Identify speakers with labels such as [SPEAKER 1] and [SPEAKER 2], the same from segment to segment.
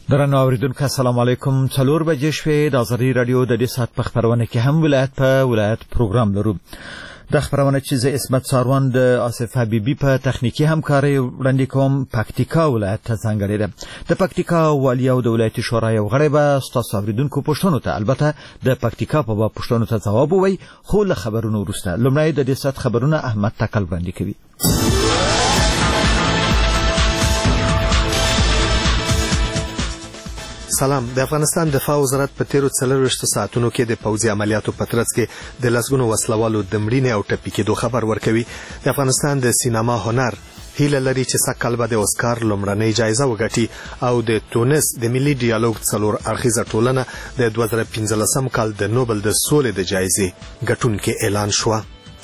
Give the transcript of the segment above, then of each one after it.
[SPEAKER 1] درنو اوریدونکو السلام علیکم. 4 بجې شوې د آزادۍ رادیو د دې ساعت په خبرونه کې هم ولایت پروګرام لرو. د خبرونه چې زه اسمت ساروان د آصف حبیبی په تخنیکی همکاري وړاندې کوم. پکتیکا ولایت ته ځانګړې ده. د پکتیکا والي او د ولایتي شورا یو غړی به ستاسو اوریدونکو پوښتنو ته البته د پکتیکا په باب پوښتنو ته ځواب ووایي، خو له خبرونو وروسته لومړی د دې ساعت خبرونه احمد تکل وړاندې کوي.
[SPEAKER 2] سلام. د افغانستان دفاع وزارت په تیرو 24 ساعتونو کې د پوځي عملیاتو په ترڅ کې د لسګونو وسلوالو د مړینې او ټپي کېدو خبر ورکوي. د افغانستان د سینما هنر هیله لري چې سږ به د اوسکار لومړنۍ جایزه وګټي او د تونس د ملي ډیالوګ 4 اړخیزه ټولنه د 2015 کال د نوبل د سولې د جایزې ګټونکي اعلان شوه.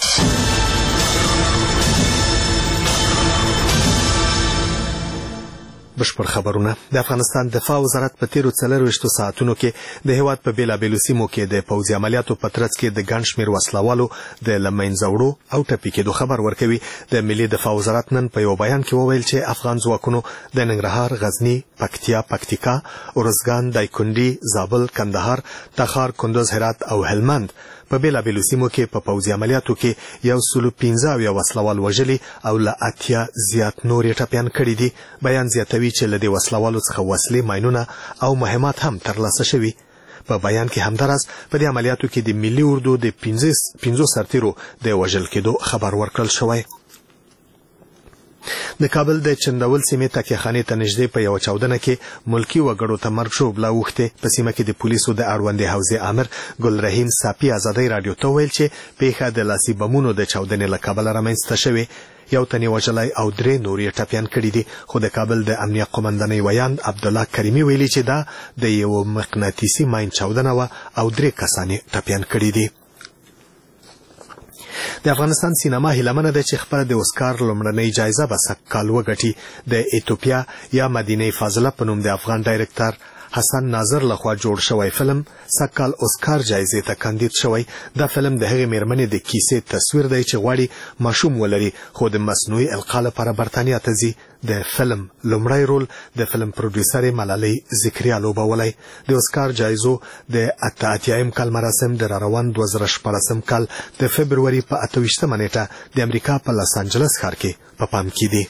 [SPEAKER 2] بشپړ خبرونه. د افغانستان دفاع وزارت په تیرو 24 ساعتونو کې د هیواد په بیلابیلو سیمو کې د پوځي عملیاتو په ترڅ کې د ګڼ شمېر وسلوالو د له منځه وړو او ټپي کېدو خبر ورکوي. د ملي دفاع وزارت نن په یو بیان کې وویل چې افغان ځواکونو د ننګرهار، غزني، پکتیکا، ارزګان، دایکنډي، زابل، کندهار، تخار، کندوز، هرات او هلمند په بیلابیلو سیمو کې په پوځي عملیاتو کې 115 وسلوال وژلي او له 80 زیات نورې ټپیان کړي دي. بیان زیاتوي چې له دې وسلوالو څخه وسلې، ماینونه او مهمات هم ترلاسه شوي. په بیان کې همداراز په دې عملیاتو کې د ملي اردو د 15 سرتیرو د وژل کېدو خبر ورکړل شوی. د کابل د چندول سیمې تکیهخانې ته نږدې په یو چاودنه کې ملکی وګړو ته مرګ ژوبله اوښتې. په سیمه کې د پولیسو د اړوندې حوزې امر ګل رحیم ساپي آزادۍ رادیو ته ویل چې پیښه د لاسي بمونو د چاودنې له کبله رامنځته شوې. یو تن وژلی او 3 نور یې ټپیان کړي دي. خو د کابل د امنیه قومندانۍ ویاند عبدالله کریمي ویلي چې دا د یو مقناطیسي ماین چاودنه وه او 3 کسان یې ټپیان کړي دي. د افغانستان سینما هیلمنه ده چې خپله د اوسکار لومړنۍ جایزه به سږ کال وګټي. د ایتوپیا یا مدینه فاضله په نوم د افغان ډایرکټر حسن ناظر لخوا جوړ شوی فلم سږ کال اوسکار جایزې ته کاندید شوی. دا فلم د هغې میرمنې د کیسې تصویر دی چې غواړي ماشوم ولري خو د مصنوعي القا لپاره برطانیا ته ځي. د فلم لومړی رول د فلم پروډیوسر ملالۍ ذکریا لوبولی. د اوسکار جایزو د 88م کال مراسم د راروان 2014 کال د فبروري په 28مه نیټه د امریکا په لاس انجلس ښار کې په پام کې دي.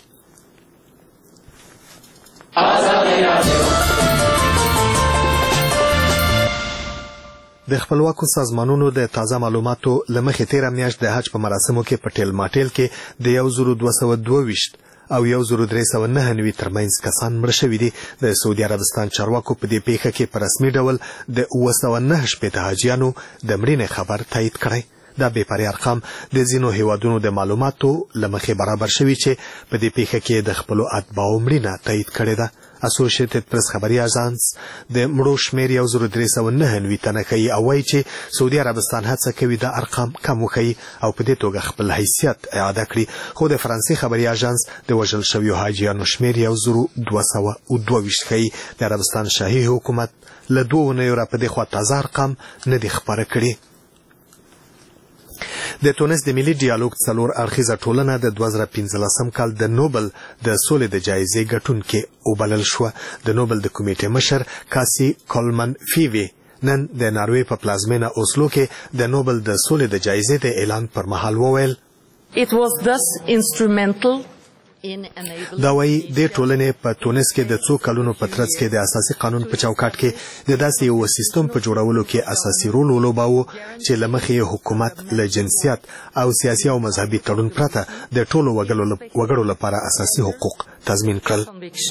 [SPEAKER 2] د خپلواکو سازمانونو د تازه معلوماتو له مخې تېره میاشت د حج په مراسمو کې په ټیل ماټیل کې د 1222 او 1309 ترمنځ کسان مړه شوي دي. د سعودي عربستان چارواکو په دې پیښه کې په رسمي ډول د 909 حاجیانو د مړینې خبر تایید کړی. دا بې پرې ارقام د ځینو هیوادونو د معلوماتو له مخې برابر شوي چې په دې پیښه کې د خپلو اتباعو مړینه تایید کړې ده. اسوسییټډ پریس خبري اژانس د مړو شمېر 1309 تنه ښیي او وایي چې سعودي عربستان هڅه کوي دا ارقام کم وښیي او په دې توګه خپل حیثیت اعاده کړي. خو د فرانسې خبري اژانس د وژل شویو حاجیانو شمېر 1222 ښیي. د عربستان شاهي حکومت له 2 اونیو را په دې خوا تازه ارقام نه دي خپاره کړي. د تونس د ملي ډیالوګ 4 اړخیزه ټولنه د 2015 کال د نوبل د سولې د جایزې ګټونکې وبلل شوه. د نوبل د کمیټې مشر کاسي کولمن فیوی نن د ناروې په پلازمینه اوسلو کې د نوبل د سولې د جایزې د اعلان پر مهال وویل دا وایي د ټولنې په تونس کې د 2 کلونو په ترڅ کې د اساسي قانون په چوکاټ کې د داسې یو سیستم په جوړولو کې اساسي رول ولوباوه چې له مخې حکومت له جنسیت او سیاسي او مذهبي تړون پرته د ټولو وګړو لپاره اساسي حقوق تضمین کړل.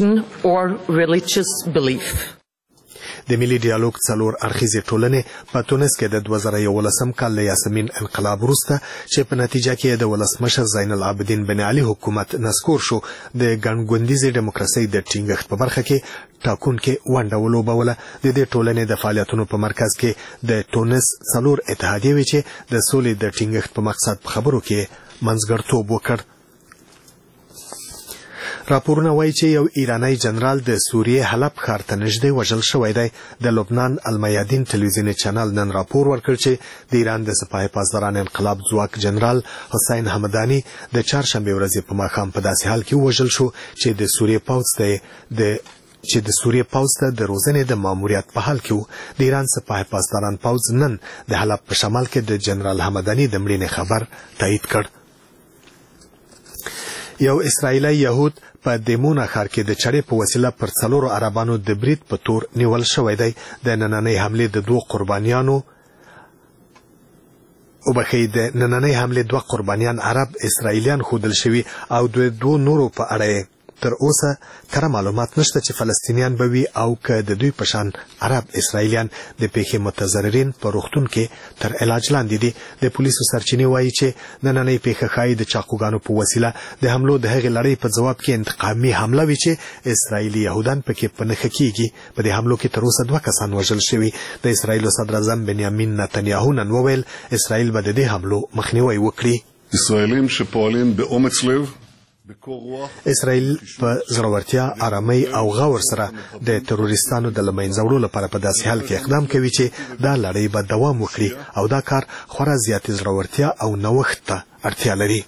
[SPEAKER 2] د ملي ډیالوګ 4 اړخیزې ټولنې په تونس کې د 2011 کال له یاسمین انقلاب وروسته چې په نتیجه کې د ولسمشر زین العابدین بن علي حکومت نسکور شو د ګڼګوندیزې ډیموکراسۍ د ټینګښت په برخه کې ټاکونکې ونډه ولوبوله. د دې ټولنې د فعالیتونو په مرکز کې د تونس 4 اتحادیې وې چې د سولې د ټینګښت په مقصد په خبرو کې منځګړتوب وکړ. راپورونه وایي چې یو ایرانی جنرال د سوریې حلب ښار ته نږدې وژل شوی دی. د لبنان المیادین تلویزیوني چینل نن راپور ورکړ چې د ایران د سپاه پاسداران انقلاب ځواک جنرال حسین حمدانی د چهارشنبې ورځې په ماښام په داسې حال کې وژل شو چې د سوریې پوځ ته د چې د سوریه پوځ ته د روزنې د ماموریت په حال کې وو. د ایران سپاه پاسداران پوځ نن د حلب په شمال کې د جنرال حمداني د مړینې خبر تایید کړ. یو اسرایلی يهود په دیمونا ښار کې د چړې په وسیله پر 4 عربانو د برید په تور نیول شوی دی. د نننۍ حملې د 2 قربانیان عرب اسرایلیان خودل شوي او د 2 نورو په اړه تر اوسه کره معلومات نشته چې فلسطینیان به وي او که د دوی په شان عرب اسرایلیان د پیښې متضررین په روغتون کې تر علاج لاندې دي. د پولیسو سرچینې وایي چې نننۍ پیښه ښایي د چاقوګانو په وسیله د حملو د هغې لړۍ په ځواب کې انتقامي حمله وي چې اسرایلي یهودان پکې په نښه کیږي. په دې حملو کې تر اوسه 2 کسان وژل شوي. د اسرایلو صدر اعظم بنیامین نتنیاهو نن وویل اسرایل به د دې حملو مخنیوی وکړي.
[SPEAKER 3] اسرائیلیم שפועלים באומץ לב
[SPEAKER 2] اسرائیل په زړورتیا، آرامۍ او غور سره د تروریستانو د لمنځه وړلو لپاره په داسې حال کې اقدام کوي چې دا لړۍ به دوام وکړي او دا کار خورا زیاتې زړورتیا او نوښت ته اړتیا لري.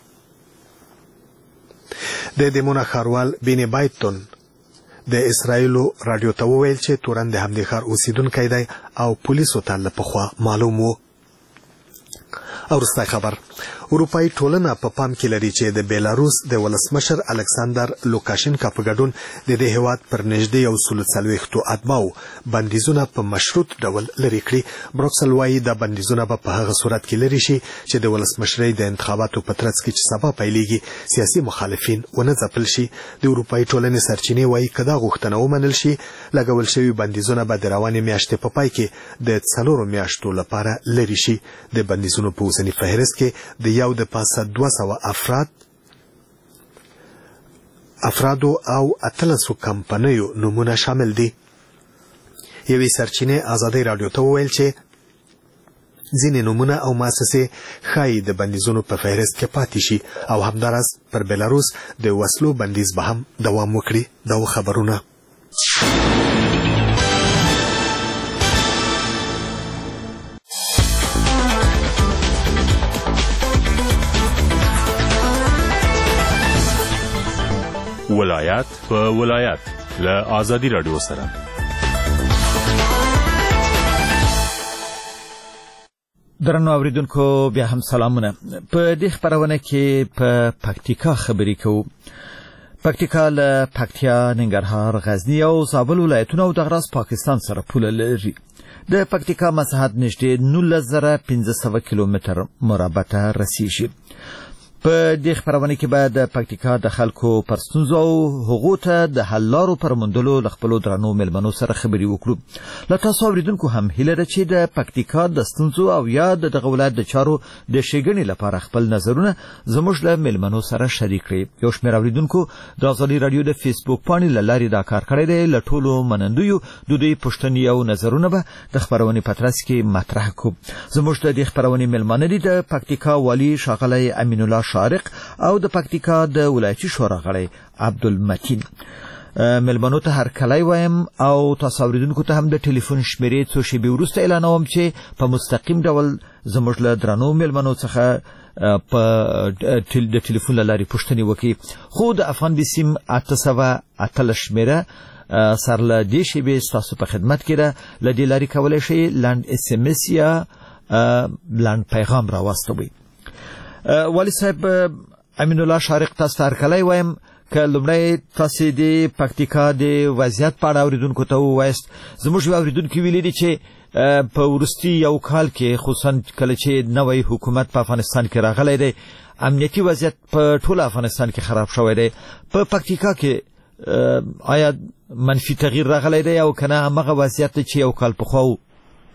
[SPEAKER 2] د دیمونا ښاروال بینی بایتون د اسرائیلو رادیو ته وویل چې تورن د همدې ښار اوسیدونکی دی او پولیسو ته له پخوا معلوم و. او وروستی خبر، اروپایي ټولنه په پام کې لري چې د بیلاروس د ولسمشر الکساندر لوکاشینکا په ګډون د دې هیواد پر نږدې 140 اتباعو بندیزونه په مشروط ډول لرې کړي. بروکسل وایي دا بندیزونه به په هغه صورت کې لرې شي چې د ولسمشرۍ د انتخاباتو په ترڅ کې چې سبا پیلېږي سیاسي مخالفین ونه ځپل شي. د اروپایي ټولنې سرچینې وایي که دا غوښتنه ومنل شي لګول شوي بندیزونه به د روانې میاشتې په پای کې د 4 میاشتو لپاره لرې شي. د بندیزونو په اوسني فهرست کې د یو د پاسه 200 افرادو او 13 کمپنیو نمونه شامل دي. یوې سرچینې آزادۍ رادیو ته وویل چې ځینې نمونه او مؤسسې ښایي د بندیزونو په فهرست کې پاتې شي او همداراز پر بیلاروس د وسلو بندیز به هم دوام وکړي. دا خبرونه
[SPEAKER 4] ولایت په ولایت له آزادی رادیو سره.
[SPEAKER 1] درنو اوریدونکو بیا هم سلامونه. په دې خبرونه کې په پکتیکا خبرې کوو. پکتیکا له پکتیا، ننګرهار، غزنی او زابل ولایتونو او د غراس پاکستان سره پوله لري. د پکتیکا مساحت نږدې 19500 کیلومتر مربع ته رسیږي. په دې خبرونه کې بعد د پکتیکا د خلکو پر ستونزو او حقوقو ته د حل لارو پر موندلو ل خپل درنو ملمنو سره خبرې وکړو. له تاسو اوریدونکو هم هیله ده چې د پکتیکا د ستونزو او یا د ولایت د چارو د ښېګڼې لپاره خپل نظرونه زموږ له ملمنو سره شریک کړئ. یو شمېر اوریدونکو د آزادي رادیو د فیسبوک پاڼې له لارې دا کار کړی دی. له ټولو منندویو د دوی پوښتنې او نظرونه به د خبرونې په ترڅ کې مطرح کوو. زموږ د دې خبرونې ملمانه دي د پکتیکا والي ښاغلی امین الله شارق او د پکتیکا د ولایتي شورا غړی عبدالمتین. ملمنو ته هر کلی وایم او تاسو اوریدونکو ته هم د ټلیفون شمیرې څو شېبې وروسته اعلانوم چې په مستقیم ډول زموږ له درنو ملمنو څخه په د ټلیفون له لارې پوښتنې وکړي. خو د افغان بسیم 800 شمیره سر له دې شېبې ستاسو په خدمت کې ده. له دې لارې کولی شئ لنډ SMS یا لنډ پیغام راواستوئ. والی صاحب امین الله شارق، تاسو ته هر کلی وایم که لومړی تاسو د پکتیکا د وضعیت په اړه اوریدونکو ته ووایاست. زموږ یو اوریدونکي ویلي دي چې په وروستي یو کال کې خصوصا کله چې نوی حکومت په افغانستان کې راغلی دی امنیتي وضعیت په ټول افغانستان کې خراب شوی دی. په پکتیکا کې آیا منفي تغییر راغلی دی او کنه همغه وضعیت چې یو کال پخوا و؟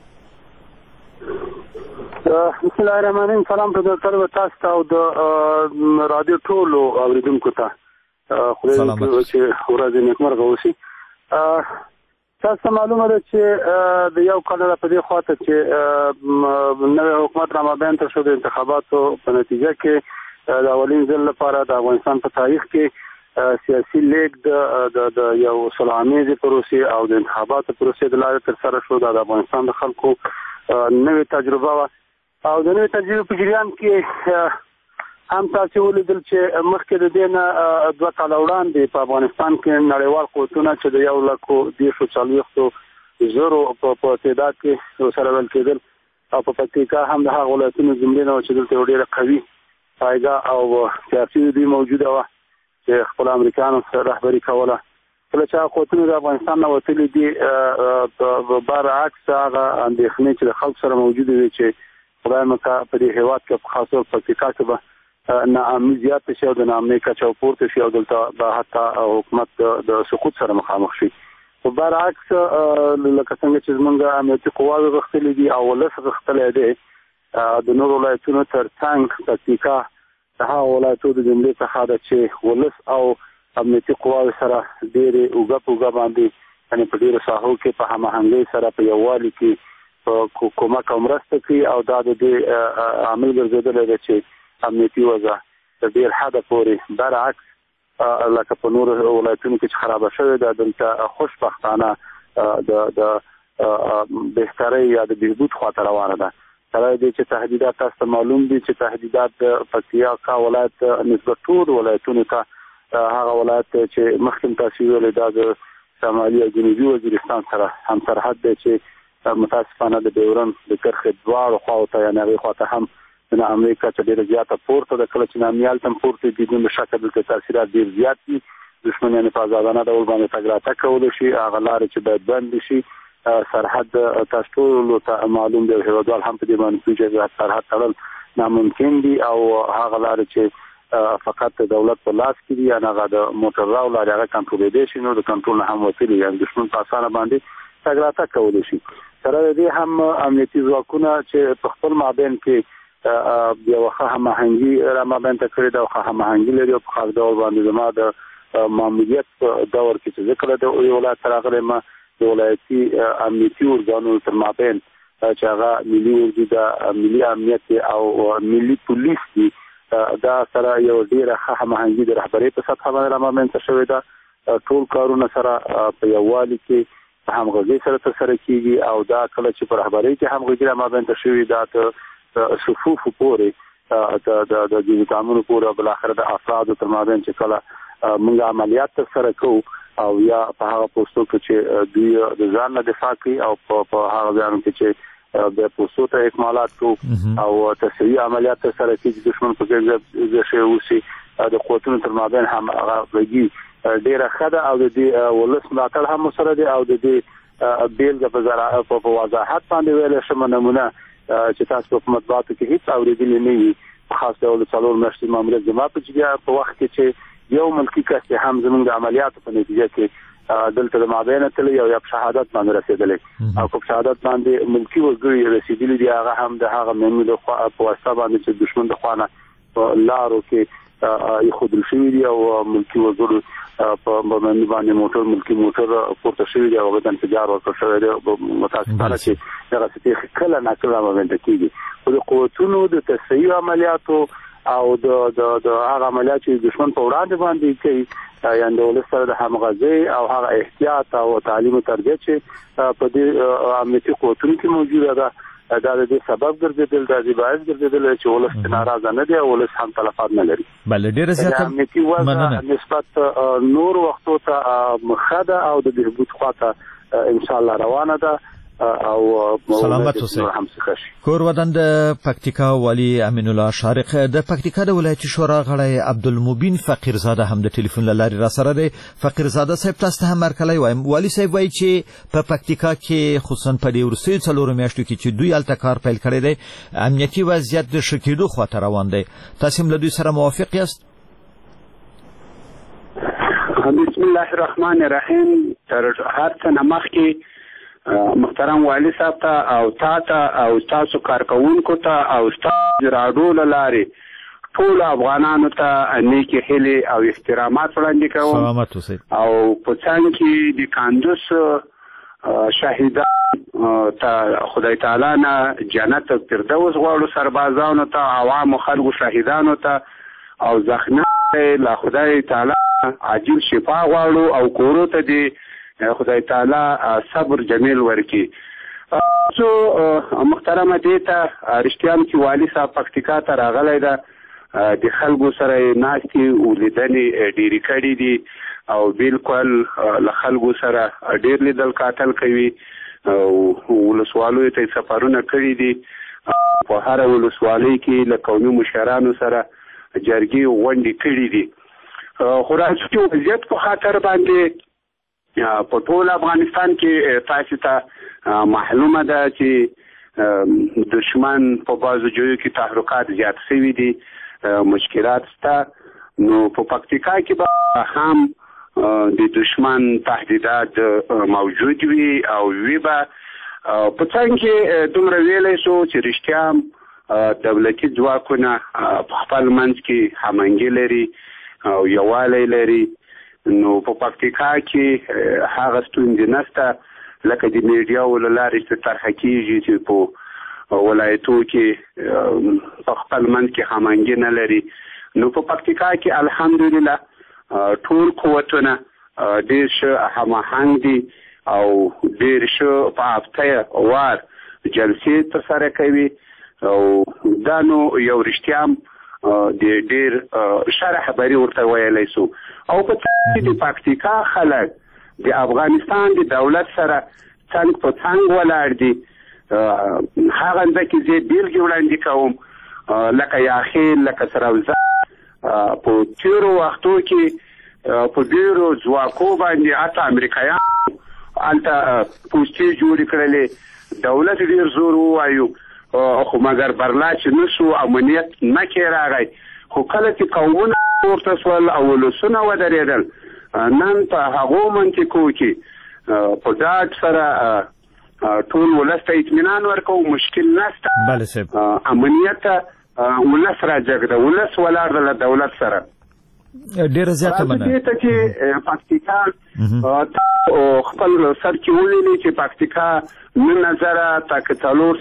[SPEAKER 5] بسم الله الرحمن الرحیم. سلام په تاسو ته او د رادیو ټولو اوریدونکو ته. خدای دې چې ورځ نیکمرغه وشي. تاسو معلومه ده چې د یو کال په دې خاطر چې نوی حکومت را مابین تر شو د انتخاباتو په نتیجه کې د اولین ځل لپاره د افغانستان په تاریخ کې سیاسي لیگ د یو صلح‌آمیزې پروسې او د انتخاباتو پروسې د لارې ترسره شو. د افغانستان د خلکو نوې تجربه وه او د نوې تجربې په جریان کې هم تاسو ولیدل چې مخکې د دې نه 2 کاله وړاندې په افغانستان کې نړیوال قوتونه چې د 140,000 په تعداد کې سره ول کېدل او په پکتیکا هم د هغه ولایتونو زمینه او چې دلته ډېره قوي پایګه او سیاسي دی موجوده و چې خپل امریکایانو سره رهبري کوله. کله چې قوتونه د افغانستان نه وتلي دي برعکس هغه اندېښنې چې د خلکو سره موجوده وي چې خدای مکه په دې هیواد کې په خاص ډول پکتیکا کې به ناامني زیاته شي او د ناامنۍ کچه پورته شي او دلته به حتی حکومت د سقوط سره مخامخ شي. په برعکس لکه څنګه چې زمونږ امنیتي قواوې غښتلې دي او ولس غښتلی دی د نورو ولایتونو تر څنګ پکتیکا د هغو ولایتو د جملې څخه ده چې ولس او امنیتي قواوې سره ډېرې اوږه په اوږه باندې یعنې په ډېرو ساحو کې په هماهنګۍ سره په یووالي کې په کومک او مرسته کوي او دا د دې عامل ګرځېدلی دی چې امنیتي وضع تر ډېر حده پورې برعکس لکه په نورو ولایتونو کې چې خرابه شوې ده دلته خوشبختانه د بهترۍ یا د بهبود خواته روانه ده. سره دې چې تهدیدات تاسو ته معلوم دي چې تهدیدات د پکتیکا ولایت نسبت ټول ولایتونو ته هغه ولایت چې مخکې تاسو ویلې دا د شمالي او جنوبي وزیرستان سره هم سرحد دی چې متاسفانه د ډیورن د کرښې دواړو خواو ته یعنې هغې خواته هم د امریکا چې ډېره زیاته پورته ده. کله چې نامیال ته پورته دي بدون شک دلته تاثیرات ډېر زیات دي. دښمن یعنې په ازادانه ډول باندې تګ راتګ کولی شي. هغه لارې چې باید بندې شي. سرحد تاسو ټولو ته معلوم دی هیوادوال هم په دې باندې پوهېږي چې سرحد تړل ناممکن دي او هغه لارې چې فقط د دولت په لاس کې دي یعنې هغه د موټر راو لارې هغه کنټرولېدی شي نو د کنټرول نه هم وتلي یعنې دښمن په اسانه باندې تګ راتګ کولی شي. سره د دې هم امنیتي ځواکونه چې په خپل مابین کې یو ښه هماهنګي را مابین ته کړې ده او ښه هماهنګي لري او په خاص ډول باندې زما د ماموریت په دور کې چې ذکر د یو ولایت ته راغلی ما د ولایتي امنیتي ارګانونو تر مابین چې هغه ملي اردو ده ملي امنیت او ملي پولیس دي دا سره یو ډېره ښه هماهنګي د رهبرۍ په سطحه باندې را مابین ته شوې ده. ټول کارونه سره په یووالي کې په همغږۍ سره ترسره کېږي او دا کله چې په رهبرۍ کې همغږي را مابین ته شوې ده صفوفو پورې د جنګامونو پورې او بالاخره د افرادو تر مابین چې کله موږ عملیات ترسره کوو او یا په هغه پوستو کې چې دوی د ځان نه دفاع کوي او په هغه ځایونو کې چې د پوستو ته اکمالات کوو او تصحیحي عملیات ترسره کوي چې دښمن په کې شی اوسي د قوتونو تر مابین هم هغه غږي ډېره ښه ده او د دې ولس ملاتړ هم سره دی او د دې بېلګه په وضاحت باندې ویلی شمه نمونه چې تاسو په مطبوعاتو کې هیڅ اورېدلې نه وي په خاص ډول 4 میاشتې ماموریت زما په جګه په وخت کې چې یو ملکي کس هم زموږ د عملیاتو په نتیجه کې دلته د مابینه تللی او یا په شهادت باندې رسېدلی او په شهادت باندې ملکي وګړي رسېدلي دي هغه هم د هغه مهمې د خوا په واسطه باندې چې دښمن د خوا نه په لارو کې ایښودل شوي دي او ملکي وګړو په باندې باندې موټر ملکي موټر پورته شوي دي او هغه ته انفجار ورکړل شوی دی. متاسفانه چې دغه څه کله ناکله باندې کېږي خو د قوتونو د تصحیح عملیاتو او د هغه عملیات چې دښمن په وړاندې باندې کوي یعنې د ولس سره د همغږۍ او هغه احتیاط او تعلیم او تربیه چې په دې امنیتي قوتونو کې موجوده ده دا د دې سبب ګرځېدل دا د باعث ګرځېدل چې ولس ناراضه نه دی او ولس هم تلفات نه لري.
[SPEAKER 1] بله ډېره زیاته
[SPEAKER 5] امنیتي وضع نسبت نور وختو ته ښه ده او د بهبود خواته انشاءالله روانه ده او
[SPEAKER 1] سلامت اوسئ. کور ودان د پکتیکا والی امین الله شارق د پکتیکا د ولایتي شورا غړی عبدالمبین فقیرزاده هم د ټلیفون له لارې را سره دی. فقیرزاده صاحب تاسو ته هم هرکلی وایم. والی صاحب وایي چې په پکتیکا کې خصوصا په دې وروستیو 4 میاشتو کې چې دوی هلته کار پیل کړی دی امنیتي وضعیت د ښه کېدو خواته روان دی. تاسو هم له دوی سره موافق یاست؟
[SPEAKER 6] بسم الله الرحمن الرحیم. تر هر څه نه مخکې محترم والی صاحب ته او ته او تاسو کارکوونکو ته او تاسو راډیو له لارې ټول افغانانو ته نیکې هیلې او احترامات وړاندې کوم.
[SPEAKER 1] سلامت اوسئ.
[SPEAKER 6] او په څنګ کې د کاندوس شهیدان ته خدای تعالی نه جنت فردوس غواړو، سربازانو ته، عوامو خلکو شهیدانو ته او زخمیانو له خدای تعالی عاجل شفا غواړو او کورو ته دی خدای تعالی صبر جمیل ورکی. سو محترمه دیتا رشتیام چې والی صاحب پکتیکا ته راغلی ده د خلکو سره ناستي ولیدنې ډېرې کړي دي او بالکل له خلکو سره ډېر لیدل کاتل کوي او ولسوالیو ته سفرونه کړي دي په هر ولسوالۍ کې له قومي مشرانو سره جرګې غونډې کړي دي خو راځي چې وضعیت په خاطر باندې په ټول افغانستان کې تاسو ته معلومه ده چې دشمن په بازو جوړو کې تحرکات زیات شوي دي مشکلات شته نو په پکتیکا کې به هم د دشمن تهدیدات موجود وي او وي به په څنګه کې دومره ویلی شو چې رښتیا دولتي ځواکونه په خپل منځ کې هماهنګي لري او یووالی لري نو په پکتیکا کې هغه ستونزې نشته لکه د میډیاو له لارې چې طرحه کېږي چې په ولایتو کې په خپل منځ کې هماهنګي نه لري نو په پکتیکا کې الحمدلله ټول قوتونه ډېر ښه هماهنګ دي او ډېر ښه په هفته وار جلسې ترسره کوي او دا نو یو رښتیا د ډېر ښه رهبري ورته ویلی شو او په د پکتیکا خلک د افغانستان د دولت سره څنګ په څنګ ولاړ دي هغه ځکه زه بیلګې وړاندې کوم لکه یاخیل لکه سروزه په تیرو وختو کې په ډېرو ځواکو باندې حتی امریکایان هلته پوستې جوړې کړلې دولت ډېر زور ووایو خو مګر برلا چې نه شو امنیت نه کې راغی خو کله چې قومونه پورته شول او ولسونه ودرېدل نن په هغو منطقو کې په ډاډ سره ټول ولس ته اطمینان ورکوو مشکل نشته امنیت ولس راجګ ده ولس ولاړ ده له دولت سره
[SPEAKER 1] ډېره زیاته مننه
[SPEAKER 6] دې ته چې پکتیکا خپل سر کې وویلې چې پکتیکا 9000 تک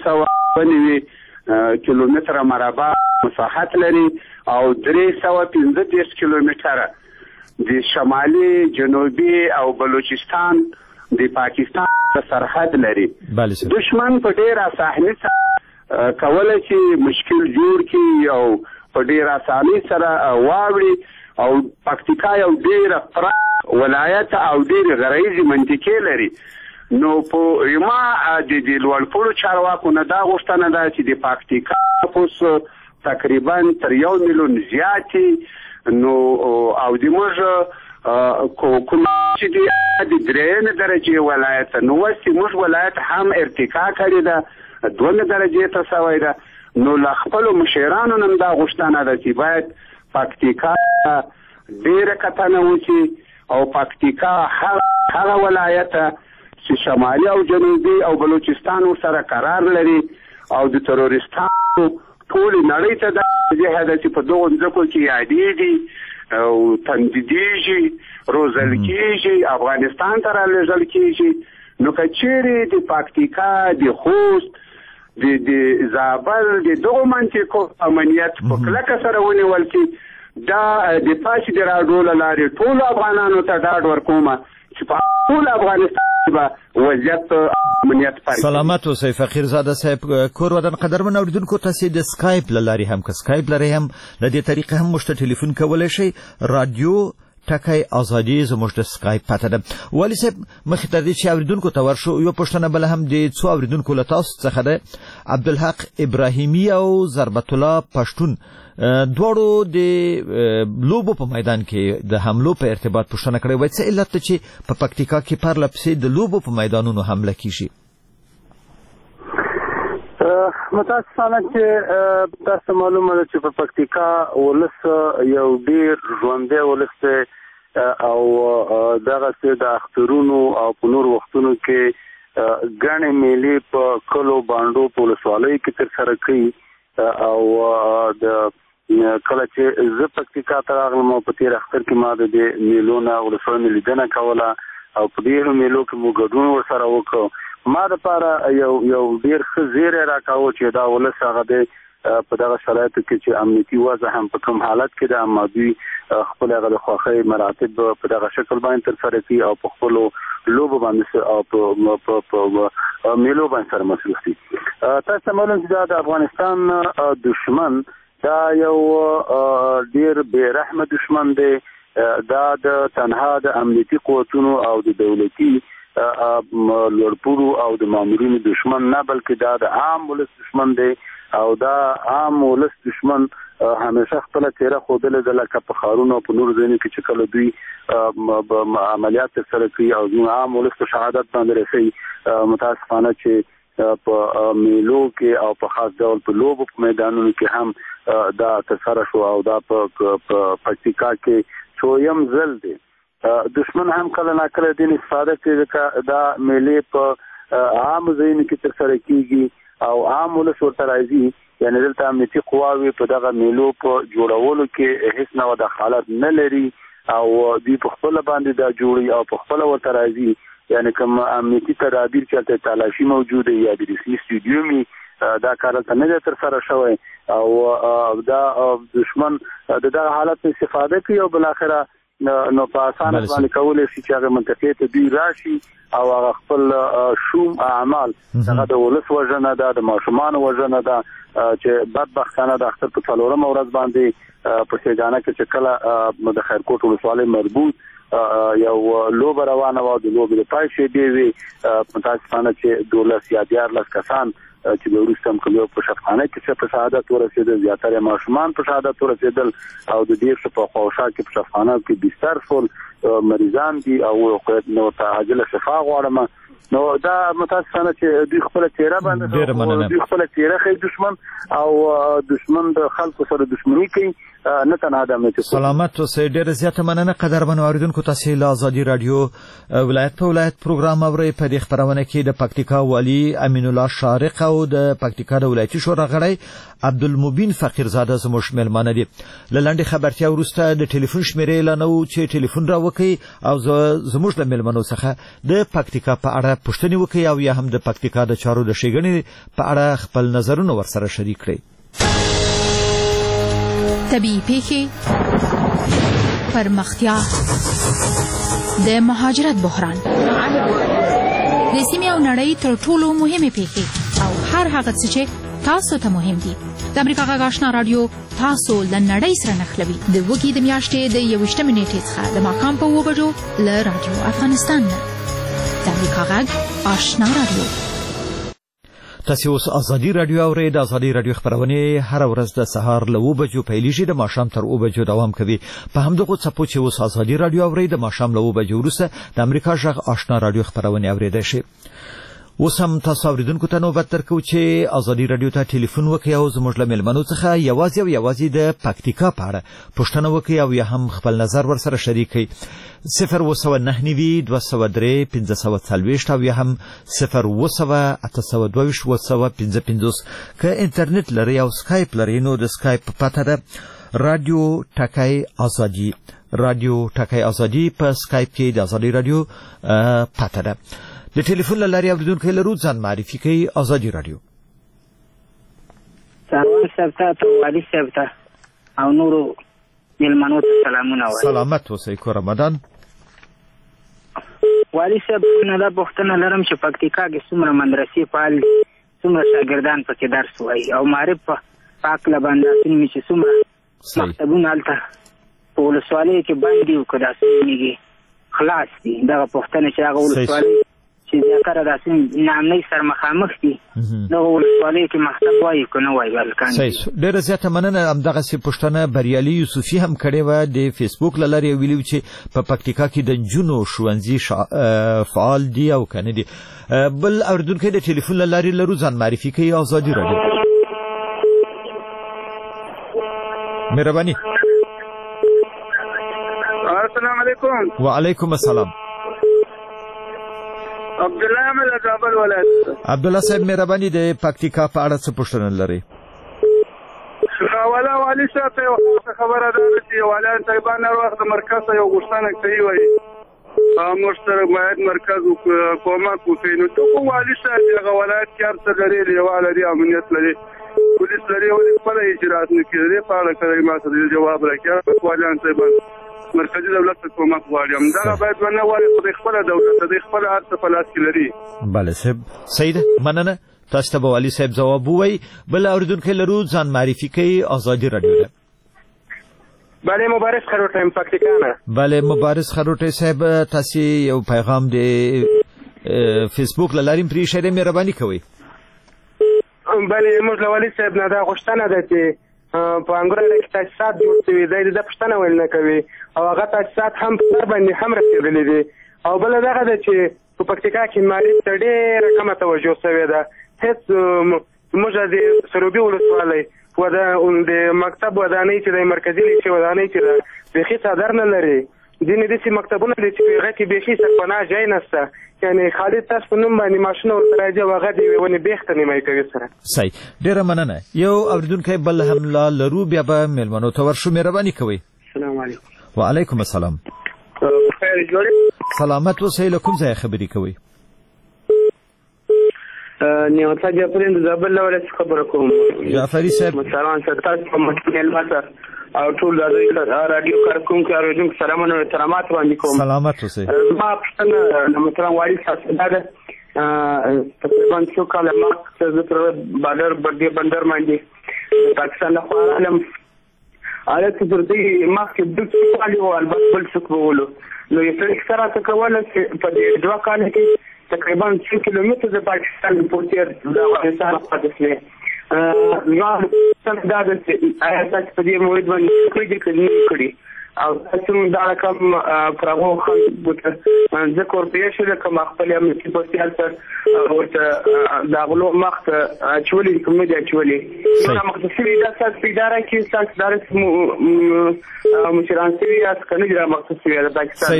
[SPEAKER 6] 490 کیلومتره مربع مساحت لري او 315 کیلومتره د شمالي جنوبي او بلوچستان د پاکستان سرحد لري دشمن په ډېر اسانۍ سره کولای شي مشکل جوړ کړي او په ډېر اسانۍ سره واوړي او پکتیکا یو ډېر پراخ ولایت او ډېر غرایزي منطقې لري نو په ما د لوړپوړو چارواکو نه دا غوښتنه ده چې د پکتیکا پوس تقریبا تر 1 میلیون زیاتې نو او د موږ کوم چې د درېیمې درجې ولایت نو وسې موږ ولایت هم ارتقا کړې ده 2 درجې ته سوی ده نو له خپلو مشرانو نه دا غوښتنه ده چې باید پکتیکا ډېره کتنه وشي او پکتیکا هغه ولایت چې شمالي او جنوبي او بلوچستان سره قرار لري او د تروریستانو ټول نړۍ ته د جهاد چې په دغه ځکو کې یادېږي او تندیدېږي روزل کېږي افغانستان ته رالېږل کېږي نو که چیرې د پکتیکا د خوست د زابل د دغو منطقو امنیت په کلکه سره ونیول شي دا د پاسې د راډیو له لارې ټولو افغانانو ته ډاډ ورکومه چې په ټول افغانستان به وضعیت امنیت پاتې
[SPEAKER 1] سلامت اوسئ فقیرزاده صاحب کور ودان قدرمن اوریدونکو تاسو د سکایپ له لارې هم که سکایپ لرئ هم د دې طریقې هم موږ ته ټلیفون کولی شئ رادیو ټکی ازادي زموږ د سکایپ پته ده والي صاحب مخکې تر دې چې اوریدونکو ته ورشو یو پوښتنه بله هم د څو اوریدونکو له تاسو څخه ده عبدالحق ابراهیمي او ضربت الله پښتون دواړو د لوبو په میدان کې د حملو په ارتباط پوښتنه کړې وای څه علت چې په پکتیکا کې پرله پسې د لوبو په میدانونو حمله کیږي
[SPEAKER 5] متاسفانه چې تاسو معلومه ده چې په پکتیکا ولس یو ډېر ژوندی ولس دی او دغسې د اخترونو او په نور وختونو کې ګڼې میلې په کلو بانډو په ولسوالیو کې ترسره کوي او د کله چې زه پکتیکا ته راغلم او په تېر اختر کې ما د دې میلو نه ولسوالۍ لیدنه کوله او په ډېرو میلو کې مو ګډون ورسره وکړو ما دپاره یو ډېر ښه زیری راکاوه چې دا ولس هغه دی په دغه شرایطو کې چې امنیتي وضع هم په کوم حالت کې ده اما دوی خپل هغه د خوښۍ مراتب په دغه شکل باندې ترسره کوي او په خپلو لوبو باندې او په میلو باندې سره مصروف دي تاسو معلوم چې دا د افغانستان دشمن دا یو ډیر بې رحمه دشمن دی. دا د تنها د امنیتي قوتونو او د دولتي لوړپوړو او د مامورینو دشمن نه، بلکې دا د عام ولس دشمن دی. او دا عام ولس دشمن همیشه خپل تیره خودله د لکه په خارونو په نور ځینو کې چې کله دوی عملیات سره کوي او دوی عام ولس په شهادت باندې رسي. متاسفانه چې په میلو کې او په خاص ډول په لوبو په میدانونو کې هم دا تسره شو او دا په پکتیکا کې څویم ځل دی. دشمن هم کله ناکله د استفاده کوي دا میلې په عام ځایونو کې ترسره کیږي او عام ولس ورته راځي. یعنی دلته امنیتي قواوې په دغه میلو په جوړولو کې هیڅ نه دخالت نه لري او دوی په خپل باندې دا جوړي او په خپل ورته راځي. یعنی کوم امنیتي تدابیر چې تلاشي موجوده یا د رسمي سټډیومي دا کار ته نه ترسره شوی او دا دشمن دغه حالت استفاده کوي او بل اخره نو په اسانه باندې کولای شي چې هغه منطقې ته دوی راشي او هغه خپل شوم اعمال هغه د ولس وژنه ده، د ماشومان وژنه ده چې بدبختانه د اختر په څلورم ورځ باندې په سیګانه کې چې کله د خیرکوټ ولسوالۍ مربوط یو لوب روانه و د لوب د پای شي دی متاسفانه چې 12 یا 14 کسان چې د وروستم کلیو په شفخانه کې په شهادت ورسېدل، زیاتره ماشومان په شهادت ورسېدل او د دې په خوشا کې په شفخانه کې بستر فول مریضان دي او نو ته عاجله شفا غواړم. نو دا متاسفانه چې دوی خپل تیره باندې دوی خپل تیره خې دشمن او دشمن د خلکو سره دشمنی کوي نه تنها د امنیت.
[SPEAKER 1] سلامت اوسئ. ډېر زیاته مننه قدرمن اوریدونکو. تاسو له آزادي رادیو ولایت په ولایت پروګرام اورئ. په دې خبرونه کې د پکتیکا والی امین الله شارق او د پکتیکا د ولایتي شورا غړی عبدالمبین فقیرزاده زموږ مېلمانه دي. له لنډې خبرتیا وروسته د ټلیفون شمیرې اعلانوو چې ټلیفون راوکړئ او زموږ له مېلمنو څخه د پکتیکا په اړه پوښتنې وکړئ او یا هم د پکتیکا د چارو د ښېګڼې په اړه خپل نظرونه ورسره شریک کړئ.
[SPEAKER 7] طبیعي پیښې، پرمختیا، د مهاجرت بحران، د سیمې او نړۍ تر ټولو مهمه پیښې او هر هغه څه چې تاسو ته مهم دي. د امریکا غږ آشنا رادیو تاسو له نړۍ سره نښلوي. د وګړي د میاشتې د 21 نیټې څخه د ماښام په 2 بجو له رادیو افغانستان نه. د امریکا غږ آشنا رادیو.
[SPEAKER 1] تاسو اوس آزادي رادیو اورئ. د آزادي رادیو خبرونه هر ورځ د سهار له 2 بجو پیلېږي، د ماښام تر 2 بجو دوام کوي. په همدغه څپو چې اوس آزادي رادیو اورئ، د ماښام له 2 بجو وروسته د امریکا غږ آشنا رادیو خبرونه اورېدای شي. اوس هم تاسو اوریدونکو ته نوبت درکو چې آزادي رادیو ته ټلیفون وکړئ او زموږ له مېلمنو څخه یوازې د پکتیکا په اړه پوښتنه وکړئ او یا هم خپل نظر ورسره شریک کړئ. 029 203 540 او یا هم 0 822 که انټرنیټ لري او سکایپ لري نو د سکایپ پته ده رادیو ټکای آزادي. رادیو ټکای آزادي په سکایپ کې د آزادي رادیو پته ده. د ټلیفون لارې اوریدونکو لرو ځان معرفي کوي. آزادي رادیو.
[SPEAKER 8] سلام سبتا والی سبتا او نورو مېلمنو ته سلامونه وایم.
[SPEAKER 1] سلامت اوسئ. کو رمضان
[SPEAKER 8] والی صاحب نه دا پوښتنه لرم چې پکتیکا کې څومره مدرسې فعال دي، څومره شاګردان پکې درس وایي او معرف پاک لباندې می چې څومره مکتبونه هلته په ولسوالۍ کې باندې او که داسې میږي خلاص دي. دغه پوښتنه چې هغه ولسوالۍ چې زیاتره داسې نامنۍ سره مخامخ دي دغه ولسوالۍ کې مکتب وایي که نه وایي هلکان دي.
[SPEAKER 1] ډېره زیاته مننه. همدغسې پوښتنه بریالي یوسفي هم کړې وه د فیسبوک له لارې ویلي چې په پکتیکا کې د نجونو ښوونځي فعال دي او که نه دي. بل اوریدونکی د ټلیفون له لارې لرو ځان معرفي کوي. آزادي رادیو. مهرباني.
[SPEAKER 9] السلام علیکم.
[SPEAKER 1] وعلیکم السلام.
[SPEAKER 9] عبدالله مل کابل ولایت.
[SPEAKER 1] عبدالله صاحب مهرباني د پکتیکا په اړه څه پوښتنه لري؟
[SPEAKER 9] ولا والی صاحب ته خبره ده چې ولایت طیبان هر وخت مرکز یو غوښتنه کوي وایي مشترک باید مرکز کومک وکړي. نو ته والی صاحب هغه ولایت کې هر څه لري، لیوال لري، امنیت لري، پولیس لري، ولې خپل اجرات نه کوي؟ په اړه کوي ما ته جواب راکړه. ولایت طیبان مرکزی دولت ته کومک غواړي، دا باید ونه وایي خو د خپل دولت د خپل هر څه په لاس کې لري.
[SPEAKER 1] بله صاحب صحیح ده. مننه. تاسو ته والي صاحب جواب وای. بل اوریدونکو لرو ځان معرفي کوي آزادي رادیو ده.
[SPEAKER 10] بله مبارز خروټی پکتیکا نه. بله
[SPEAKER 1] مبارز خروټی صاحب تاسو یو پیغام دی فیسبوک لاریم پری شریه مهرباني کوي.
[SPEAKER 10] بله موږ له والي صاحب نه دا غوښتنه ده چې په انګوره کې تاسیسات جوړ شوي دی د پښتنه ویل نه کوي او هغه تاسیسات هم په باندې هم رسېدلي دي او بل دغه ده چې په پکتیکا کې مالیې ته ډېره کمه توجه شوې ده. هېڅ موږ د سروبي ولسوالۍ د مکتب ودانۍ چې د مرکزي لیسې ودانۍ چې ده بیخي څادر نه لري. ځینې داسې مکتبونه دي چې په هغه کې بیخي سرپناه ځای نشته، یعنې خالد تاسو په نوم باندې ماشونه ورته راځي او هغه د یوې ونې بیخ ته نیمایي کوي سره.
[SPEAKER 1] صحیح، ډېره مننه. یو اورېدونکی بل هم لا لرو، بیا به مېلمنو ته ورشو. مهرباني کوئ.
[SPEAKER 10] السلام علیکم.
[SPEAKER 1] وعلیکم السلام.
[SPEAKER 10] خیر جوړې.
[SPEAKER 1] سلامت اوسئ. له کوم ځایه خبرې کوئ؟
[SPEAKER 10] نیوتا جعفرین د زابل له ولایت خبره کوم.
[SPEAKER 1] جعفري صاحب
[SPEAKER 10] سلام ستاسو په ملمته او ټول د رادیو کارکونکو اوریدونکو سلامونه او احترامات وړاندې کوم.
[SPEAKER 1] سلامت اوسئ.
[SPEAKER 10] ما پښتنه د محترم والي صاحب دا تقریبا څو کاله مخکې زه تر بندر باندې پاکستان له خوا راغلم. هلته تر دې مخکې بل څوک والي وو، البته بل څوک وولو. نو یو سړی ښه راته کوله چې په دې 2 کاله کې تقریبا 2 کیلومتره د پاکستان پورتیر د افغانستان پاتې شوی. دا د آیا تاسو په دې موضوع باندې کوم ځای کې کړی او تاسو دا کوم پروګرام خو د کورپوریشن کوم خپل امنیتي پولیسیال سره ورته دا غلو مخ چولې کوم دی چولې نو مختصری دا تاسو په اداره کې تاسو دارس مشران سوي اس کنه دا مختصری د پاکستان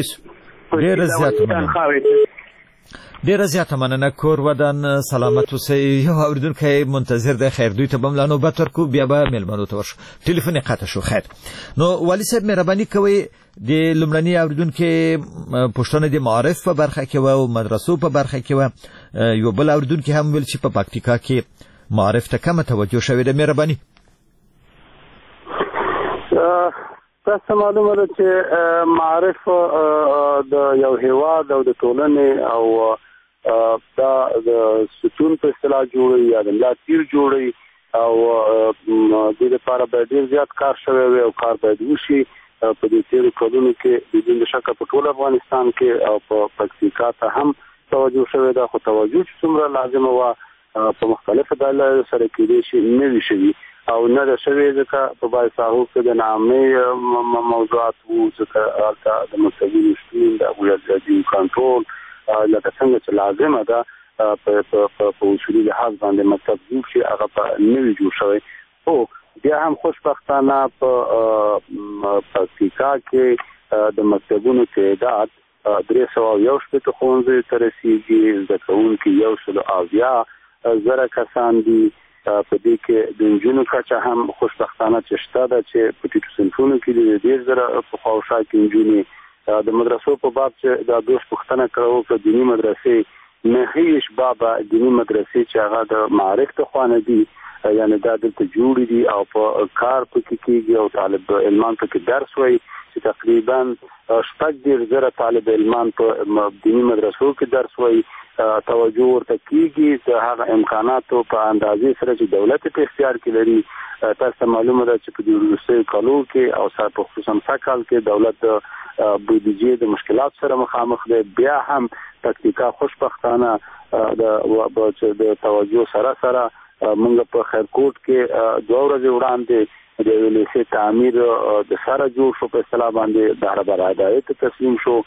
[SPEAKER 1] ډیره زیاته مننه. کور ودان سلامت اوسئ. یو اوریدونکی منتظر دی، خیر دوی ته به هم لا نوبت ورکو، بیا به مېلمنو ته ورشو. ټلیفون یې قطع شو. خیر نو والي صاحب مهرباني کوئ د لومړني اوریدونکي پوښتنه د معارف په برخه کې وه او مدرسو په برخه کې وه. یو بل اوریدونکي هم ویل چې په پکتیکا کې معارف ته کمه توجه شوې ده. مهرباني.
[SPEAKER 5] تاسو معلومه ده چې معارف د یو هیواد او د ټولنې او دا د ستون په اصطلاح جوړي یا د ملا تیر جوړي او د دې لپاره باید ډیر زیات کار شوی وي او کار باید وشي. په دې تیرو کلونو کې د شکه په ټول افغانستان کې او په پکتیکا ته هم توجه شوی ده، خو توجه چې څومره لازمه وه په مختلفو دلایلو سره کېدای شي نه وي شوي او نه ده شوې ځکه په باعثاحو کې د نامې موضوعات وو، ځکه هلته د مذهبي شتون د هویت کنټرول لکه څنګه چې لازمه ده په اصولي لحاظ باندې مکتب جوړ شي، هغه په نوي جوړ شوی. خو بیا هم خوشبختانه په پکتیکا کې د مکتبونو تعداد 361 ښوونځیو ته رسېږي. زده کوونکي 180,000 کسان دي. په دې کې د نجونو کچه هم خوشبختانه چې شته ده چې په ټیټو صنفونو کې د 10,000 په خواوشا کې نجونې. د مدرسو په باب چې دا دوه پوښتنه کړو چې دینی مدرسې نه هیڅ بابا دینی مدرسې چې هغه د معارف ته خوانه دي، یعنی دا دلته جوړې دي او په کار پکې کېږي او طالب علمان پکې درس وایي چې تقریبا 6,000 طالب علمان په دینی مدرسو کې درس وایي. توجه ورته کېږي د هغه امکاناتو په اندازې سره چې دولت په اختیار کې لري. تاسو معلومه ده چې په دې وروستیو کالو کې او په خصوصا سږ کې دولت بودیجې د مشکلات سره مخامخ دی. بیا هم پکتیکا خوشبختانه د توجه سره موږ په خیرکوټ کې 2 ورځې وړاندې د ویلې تعمیر د سره جوړ شو، په اصطلاح باندې بهر هدایت تسلیم شو.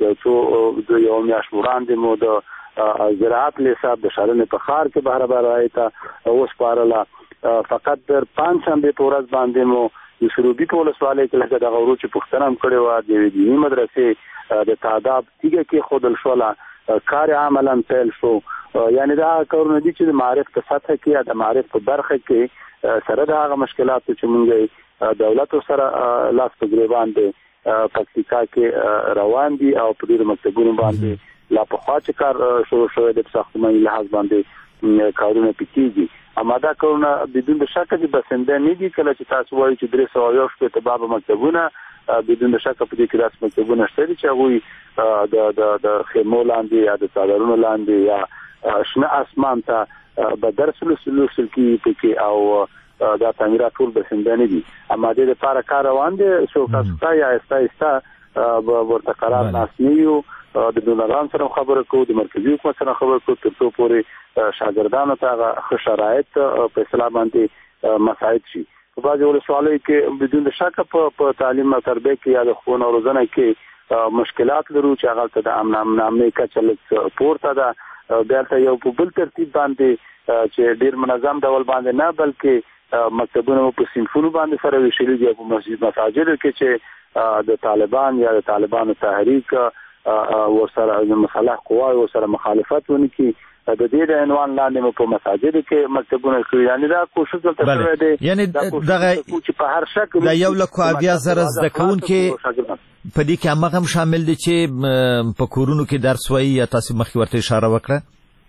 [SPEAKER 5] یو میاشت وړاندې مو د زراعت لحساب د شارنې په خار کې بهر هدایت وسپارله. فقط در 5 شنبه په ورځ باندې مو د سروبي په ولسوالۍ کې لکه دغه ورو چې پوښتنه هم کړې وه د دیني مدرسې د تعداد تیږه کې ښودل شوله، کار عملا پیل شو. یعنی دا کارونه دي چې د معارف په سطح کې یا د معارف په برخه کې سره د هغه مشکلاتو چې مونږ دولت سره لاس په ګریبان دي پکتیکا کې روان دي او په دې مکتبونو باندې لا په خوا چې کار شروع شوی د ساختماني لحاظ باندې کارونه پکېږي. اما دا کارونه بدون شک چې بسنده نه دي. کله چې تاسو وایي چې 300 په باب مکتبونه بدون شک په دې کې راس مکتبونه شته چې هغه د خیمو لاندې یا د څادرونو لاندې یا شنه اسمان ته به درس لوسل کی پکې او دا تعمیرات ټول به سندانه دي اما د لپاره کار روان دي سو تاسو یا استا ورته قرار ناسنیو د دولاران سره خبره کو د مرکزی حکومت سره خبره کو تر څو پورې شاګردانو ته ښه شرایط په اسلام باندې مساعد شي په ځای ولسوالۍ کې بدون شک په تعلیم او تربیه کې یا د ښوونې او روزنه کې مشکلات لرو چې هغه ته د امن کچل پورته ده دلته یو په بل ترتیب باندې چې ډیر منظم ډول باندې نه بلکې مکتبونه په صنفونو باندې سره ویشلي دي په مساجد کې چې د طالبان یا د طالبانو تحریک ورسره د مصالح قواو ورسره مخالفت ونکي د دې د عنوان لاندې په مساجد کې مکتبونه کوي یعنی دا کوشش دلته شوی دی
[SPEAKER 1] یعنی دغه
[SPEAKER 5] چې په هر شکل
[SPEAKER 1] د یو لکو اویا زره زده کوونکي په دې کې هم شامل دي چې په کورونو کې درس وایي یا تاسو مخکې ورته اشاره وکړه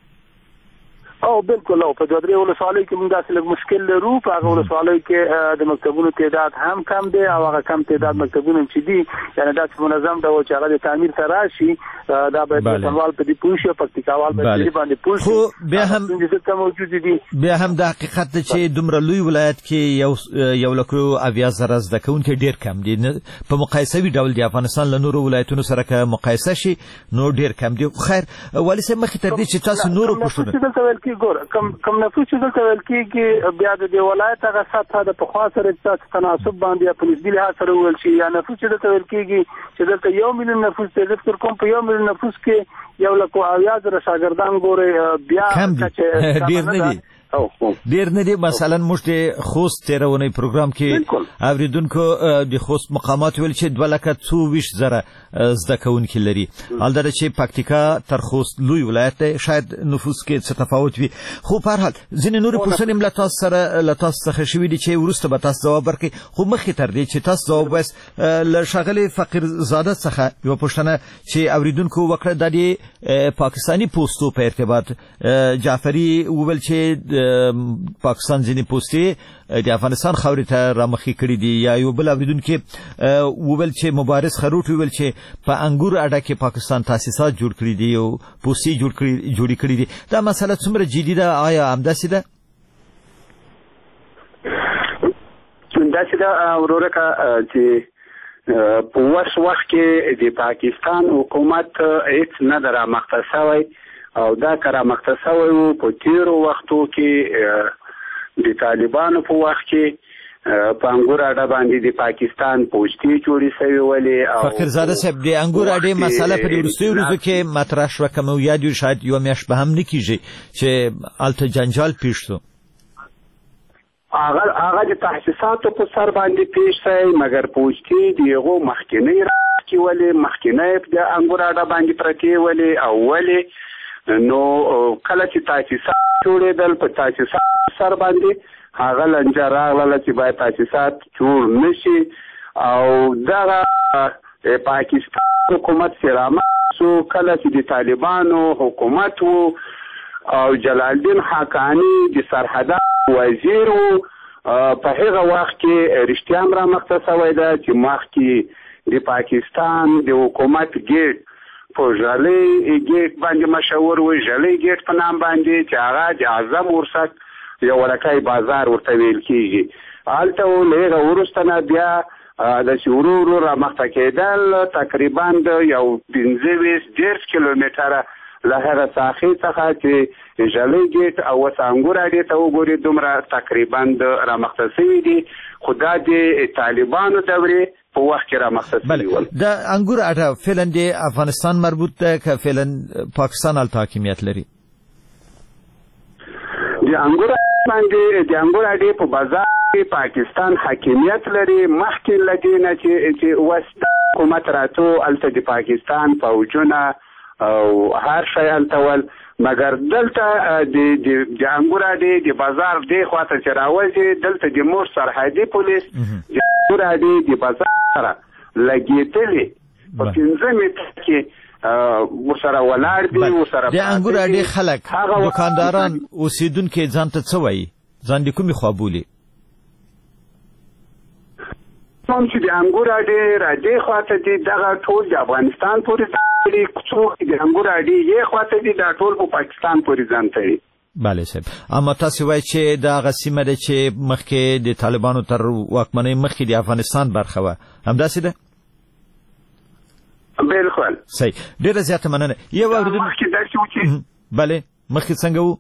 [SPEAKER 5] او بالکل او په دوه ولسوالۍ کې موږ داسې مشکل لرو په هغه ولسوالۍ کې د مکتبونو تعداد هم کم دی او هغه کم تعداد مکتبونه چې دي یعنی دا منظم ډول چې هغه د تعمیر ته راشي دا باید سنوال په دې پوښي او پکتیکاوال باید باندې پوښي
[SPEAKER 1] خو بیا هم
[SPEAKER 5] موجود دي
[SPEAKER 1] بیا هم د حقیقت چې دومره لوی ولایت کې یو لکو اویا زره زده کوونکي ډیر کم دي په مقایسوي ډول د افغانستان له نورو ولایتونو سره که مقایسه شي نو ډیر کم دي خیر ولې سم مخ تر دې چې تاسو نورو
[SPEAKER 5] پوښتنه ګور کم نفوس چې دلته ویل کېږي بیا د ولایت هغه سطح د پخوا سره تناسب باندې په نسبي لحاظ سره ویل شي یا نفوس چې دلته ویل کېږي چې دلته 1 میلیون نفوس دی ذکر کوم په 1 میلیون نفوس کې یو لکو اویا زره شاګردان ګوري بیا
[SPEAKER 1] چې ډیر نه دي ډیر نه دي مثلا موږ د خوست تیرونی پروګرام کې اوریدونکو د خوست مقامات ویل چې 2,24,000 زده کوونکي لري البته چې پکتیکا تر خوست لوی ولایت شاید نفوس کې څه تفاوت وي خو په هر حال ځینې نور پوښتنې ملاتاس سره لاتاس څخه شوې دي چې ورسته به تاسو جواب ورکړي خو مخکې تر دې چې تاسو جواب وس ل شغله فقیر زاده څخه یو پوښتنه چې اوریدونکو وکړه د پاکستانی پوسټو په ارتباط جعفری وویل چې پاکستان ځینې پوسټې د افغانستان خاورې ته رامخې کړي دي یا یو بل اوریدونکي وویل چې مبارز خروټ وویل چې په انګور اډه کې پاکستان تاسیسات جوړ کړي دي او پوسټې جوړې کړي دي دا مسله څومره جدي ده آیا همداسې ده
[SPEAKER 6] داسې ده ورورکه چې په وخت کې د پاکستان حکومت هیڅ نه ده رامخته شوی او دا کرا مختصوي په تیرو وختو کې د طالبانو په وخت کې په انګور اډه باندې د پاکستان پوسټي جوړې شوی ولې او
[SPEAKER 1] فقیر زاده صاحب د انګور اډه مسله په ورستي ورځو کې مطرح شو کوم یاد یو شاید یو میاش به هم نکیږي چې الته جنجال پیښ شو
[SPEAKER 6] هغه د تاسیساتو په سر باندې پیښ شوی مګر پوسټي دیغه مخکنی راکې ولې مخکنی د انګور اډه باندې پرتی ولې او ولې نو کله چې تاسیسات جوړېدل په تاسیسات سر باندې هغه لنجه راغله چې باید تاسیسات جوړ نشي او دغه پاکستان حکومت سره سو کله چې د طالبانو حکومت او جلال الدین حقانی د سرحدات وزیر په هغه وخت کې رښتیا را مختصوي ده چې مخکې د پاکستان د حکومت ګیټ په ژلې ګیټ باندې مشهور و ژلې ګیټ په نام باندې چې هغه د اعظم ورسک یو ورکای بازار ورته ویل کیږي هلته له ورستنه بیا د شورو را مخته کېدل تقریبا د یو 15 کیلومتره له هغه ساحې څخه چې ژلې ګیټ او وسانګور اډې ته وګوري دومره تقریبا د را مخته شوي دي خو دا د طالبانو دورې په وخت کې را مختص ول
[SPEAKER 1] د انګور اډه فعلا د افغانستان مربوط ده که فعلا پاکستان ال حاکمیت لري
[SPEAKER 6] د انګور اډه په بازار کې پاکستان حاکمیت لري مخکې لدینه چې وست حکومت راتو الته د پاکستان فوجونه او هر شی التول مګر دلته د انګور اډه د بازار دی خواته چې راوځي دلته د مور سرحدي پولیس د انګور اډه د بازار سره لګیدلې په 15 متر کې ورسره ولاړ دي ورسره
[SPEAKER 1] د انګور اډه خلک دکانداران اوسیدونکو ځان ته څه وایي ځان د کومي خوابولي
[SPEAKER 6] چې د انګور اډه راځي خواته دي دغه ټول د افغانستان پورې دی څوک د انګور اډي یې خواته دي دا ټول په پاکستان پورې ځانته دي.
[SPEAKER 1] بله صاحب، اما تاسو وایي چې دا غسیمه ده چې مخکې د طالبانو تر واکمنۍ مخکې د افغانستان برخه وه، همداسې ده؟
[SPEAKER 6] بالکل
[SPEAKER 1] صحیح، ډېره زیاته مننه. یو
[SPEAKER 6] مخکې داسې و چې
[SPEAKER 1] بله مخکې څنګه و؟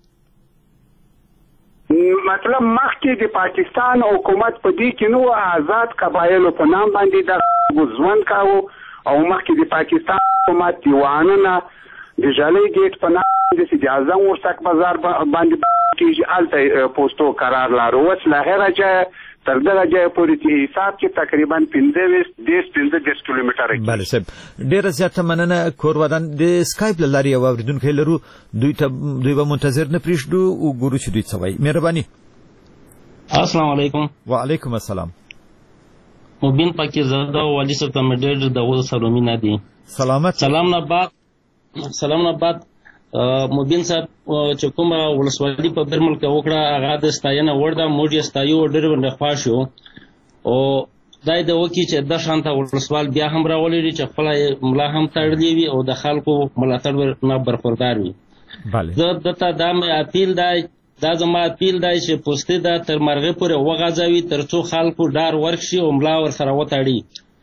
[SPEAKER 6] مطلب مخکې د پاکستان حکومت په دې کې نو آزاد قبایلو په نام باندې دا ژوند کاوه او مخکې د پاکستان حکومت دیوانونه د جالۍ ګیټ په نام د اجازه ورسک بازار باندې کېږي هلته پوسټو قرار لرو. اوس له هغه ځایه تر دغه ځایه پورې چې حساب کې تقریبا 15 کیلومتره.
[SPEAKER 1] بله صاحب، ډېره زیاته مننه. کور ودان د سکایپ له لارې یو اورېدونکی لرو، دوی به منتظر نه پرېږدو، وګورو چې دوی څه وایي. مهرباني.
[SPEAKER 11] السلام علیکم.
[SPEAKER 1] وعلیکم السلام.
[SPEAKER 11] مبین پاکی زاده او والي صاحب ته مې ډېر د سره مینه دي.
[SPEAKER 1] سلامت.
[SPEAKER 11] سلام نه بعد مبین صاحب چې کومه ولسوالي په برمل کې وکړه هغه د ستاینه وړ ده، موږ یې ستایو، ډېر باندې خوښ یو او دا د وکي چې د شانته ولسوال بیا هم راولي چې خپل ملا هم تړلې وي او د خلکو ملاتړ نه برخوردار وي. زه دته دا مې اپیل دی، دا زما اپیل دی چې پوسټې دا تر مرغې پورې وغځوي تر څو خلکو ډار ورکشي او ملا ورسره وتړي،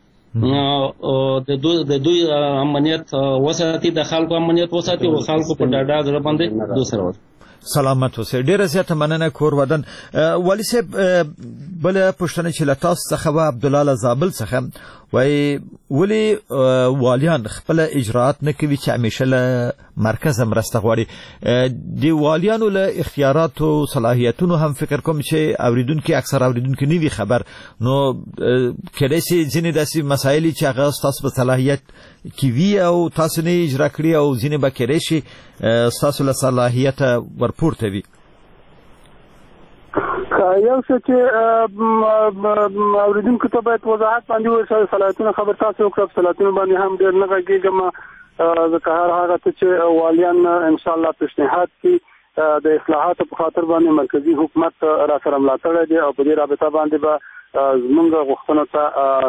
[SPEAKER 11] د دوی امنیت وساتي، د خلکو امنیت وساتي او خلکو په ډاډه زړه باندې دوی سره
[SPEAKER 1] سلامت اوسئ. ډېره زیاته مننه کور ودان. والي صاحب، بله پوښتنه چې له تاسو څخه وه عبدالله له زابل څخه، وایي ولې والیان خپل اجراعات نه کوي چې همیشه له مرکزه مرسته غواړي؟ د والیانو له اختیاراتو صلاحیتونو هم فکر کوم چې اوریدونکي اکثر اوریدونکي نه وي خبر، نو کېدای شي ځینې داسې مسایل چې هغه ستاسو په صلاحیت کې وي او تاسو نه اجرا کړي او ځینې به کېدای شي ستاسو له صلاحیته ورپورته وي.
[SPEAKER 5] یو څه چې اوریدونکو ته باید وضاحت باندې وشي، صلاحیتونه خبر تاسو وکړه، صلاحیتونه باندې هم ډېر نه غږېږم، ځکه هغه ته چې والیان ان شاء الله پیشنهاد کوي د اصلاحاتو په خاطر باندې مرکزی حکومت را سره ملاتړ دی او په دې رابطه باندې به زموږ غوښتنو ته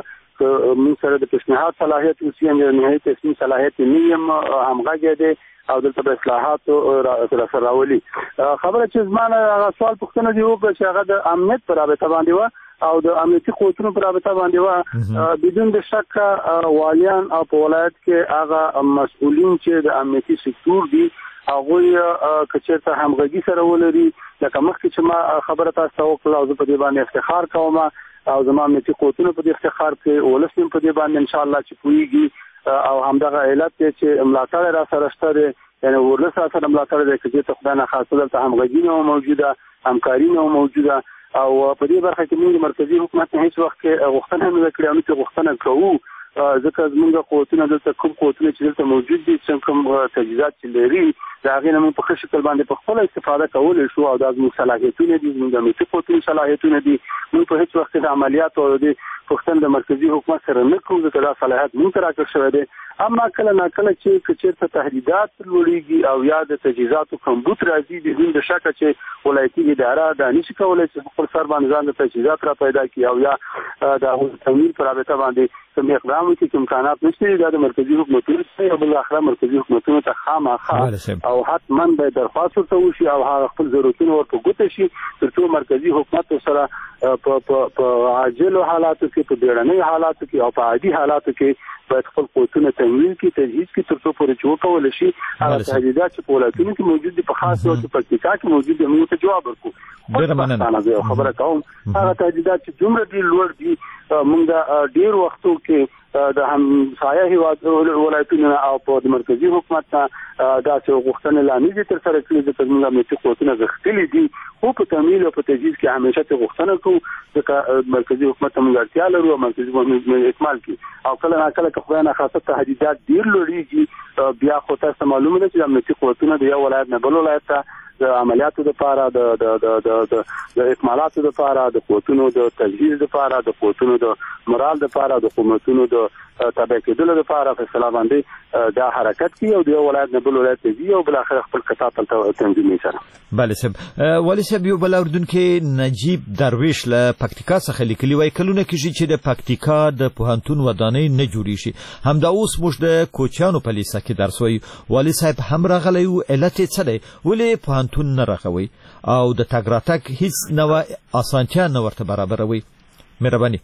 [SPEAKER 5] موږ سره د پیشنهاد صلاحیت اوسي، نهایي تصمیم صلاحیت نه یم همغږی دی او دلته به اصلاحات را سره راولي. خبره چې زمانه هغه سوال پوښتنه دی وکړه چې هغه د امنیت په رابطه باندې و او د امنیتي قوتونو په رابطه باندې و. بدون د شک والیان او په ولایت کې هغه مسؤلین چې د امنیتي سکتور دي هغه کچېرته همغږي سره ولري، لکه مخکې چې ما خبره تاسو ته وکړه او زه په دې باندې افتخار کوم او زما امنیتي قوتونو په دې افتخار کوي، ولس هم په دې باندې ان شاء الله چې پوهیږي او همدغه علت چې ملاتړ را سره شته، یعنی ولس سره ملاتړ دی چې خدای نه خاصه دلته همغږي نه موجوده، همکاري نه موجوده او په دې برخه کې موږ مرکزی حکومت نه هیڅ وخت غوښتنه نه کړې او چې غوښتنه کوو ځکه زموږ قوتونه دلته کوم قوتونه چې دلته موجود دي چې کوم تجهیزات چې لري دا هغې نه موږ په ښه شکل باندې په خپله استفاده کولی شو او دا زموږ صلاحیتونه دي، زموږ د امنیتي قوتونو صلاحیتونه دي. موږ په هیڅ وخت د عملیاتو او د پوښتنه د مرکزی حکومت سره نه کوو ځکه دا صلاحیت موږ ته راکړل شوی دی. اما کله ناکله چې چېرته تهدیدات لوړېږي او یا د تجهیزاتو کمبود راځي، بدون د شکه چې ولایتي اداره دا نشي کولی چې خپل سر باندې ځان د تجهیزات را پیدا کړي او یا د تمویل په رابطه باندې کوم اقدام وکړي چې امکانات نشته، دا د مرکزی حکومتونو او بالاخره مرکزی حکومتونو ته خامخا او حتما باید درخواست ورته وشي او هغه خپل ضرورتونه ورته ګوته شي تر څو مرکزی حکومت سره په عاجلو حالاتو کې، په بیړنیو حالاتو کې او په عادي حالاتو کې باید خپل قوتونه تمویل کړي، تجهیز کړي تر څو پورې چې وکولی شي هغه تهدیدات چې په ولایتونو کې موجود دي، په خاص ډول په پکتیکا کې موجود دي، موږ ته جواب ورکړو. خبره کوم هغه تهدیدات چې دومره ډېر لوړ دي، موږ د ډېر وختو کې د همسایه هیواد ولایتونو او په مرکزی حکومت نه داسې غوښتنې لا نه دي ترسره کړي ځکه زموږ امنیتي قوتونه غښتلي دي، خو په تمویل او په تجهیز کې همیشه ته غوښتنه کوو ځکه مرکزی حکومت ته موږ اړتیا لرو او مرکزي حکومت اکمال کړي او کله ناکله که خدای ناخواسته تهدیدات ډېر لوړېږي بیا خو تاسو معلومه ده چې امنیتي قوتونه د یو ولایت نه بل ولایت ته د عملیاتو لپاره د اکمالاتو لپاره د قوتونو د تجهیز لپاره د قوتونو د مرال لپاره د حکومتونو د تابع کېدلو لپاره فیصله باندې دا حرکت کوي او د ولایت نه بل ولایت ته ځي او بل اخر خپل قطاع تنظیمي سره.
[SPEAKER 1] بله صاحب ولی صاحب یو بل اردن کې نجیب درویش له پکتیکا څخه لیکلي وای کلونه کېږي چې د پکتیکا د پوهنتون ودانۍ نه جوړې شي همدا اوس موږ د کوچیانو په لیسه کې درس وایو والي صاحب هم راغلی و علت یې څه دی ولې پوهنتون نه راغوي او د تګ راتګ هیڅ نوع اسانتیا نه ورته برابروي. مهرباني.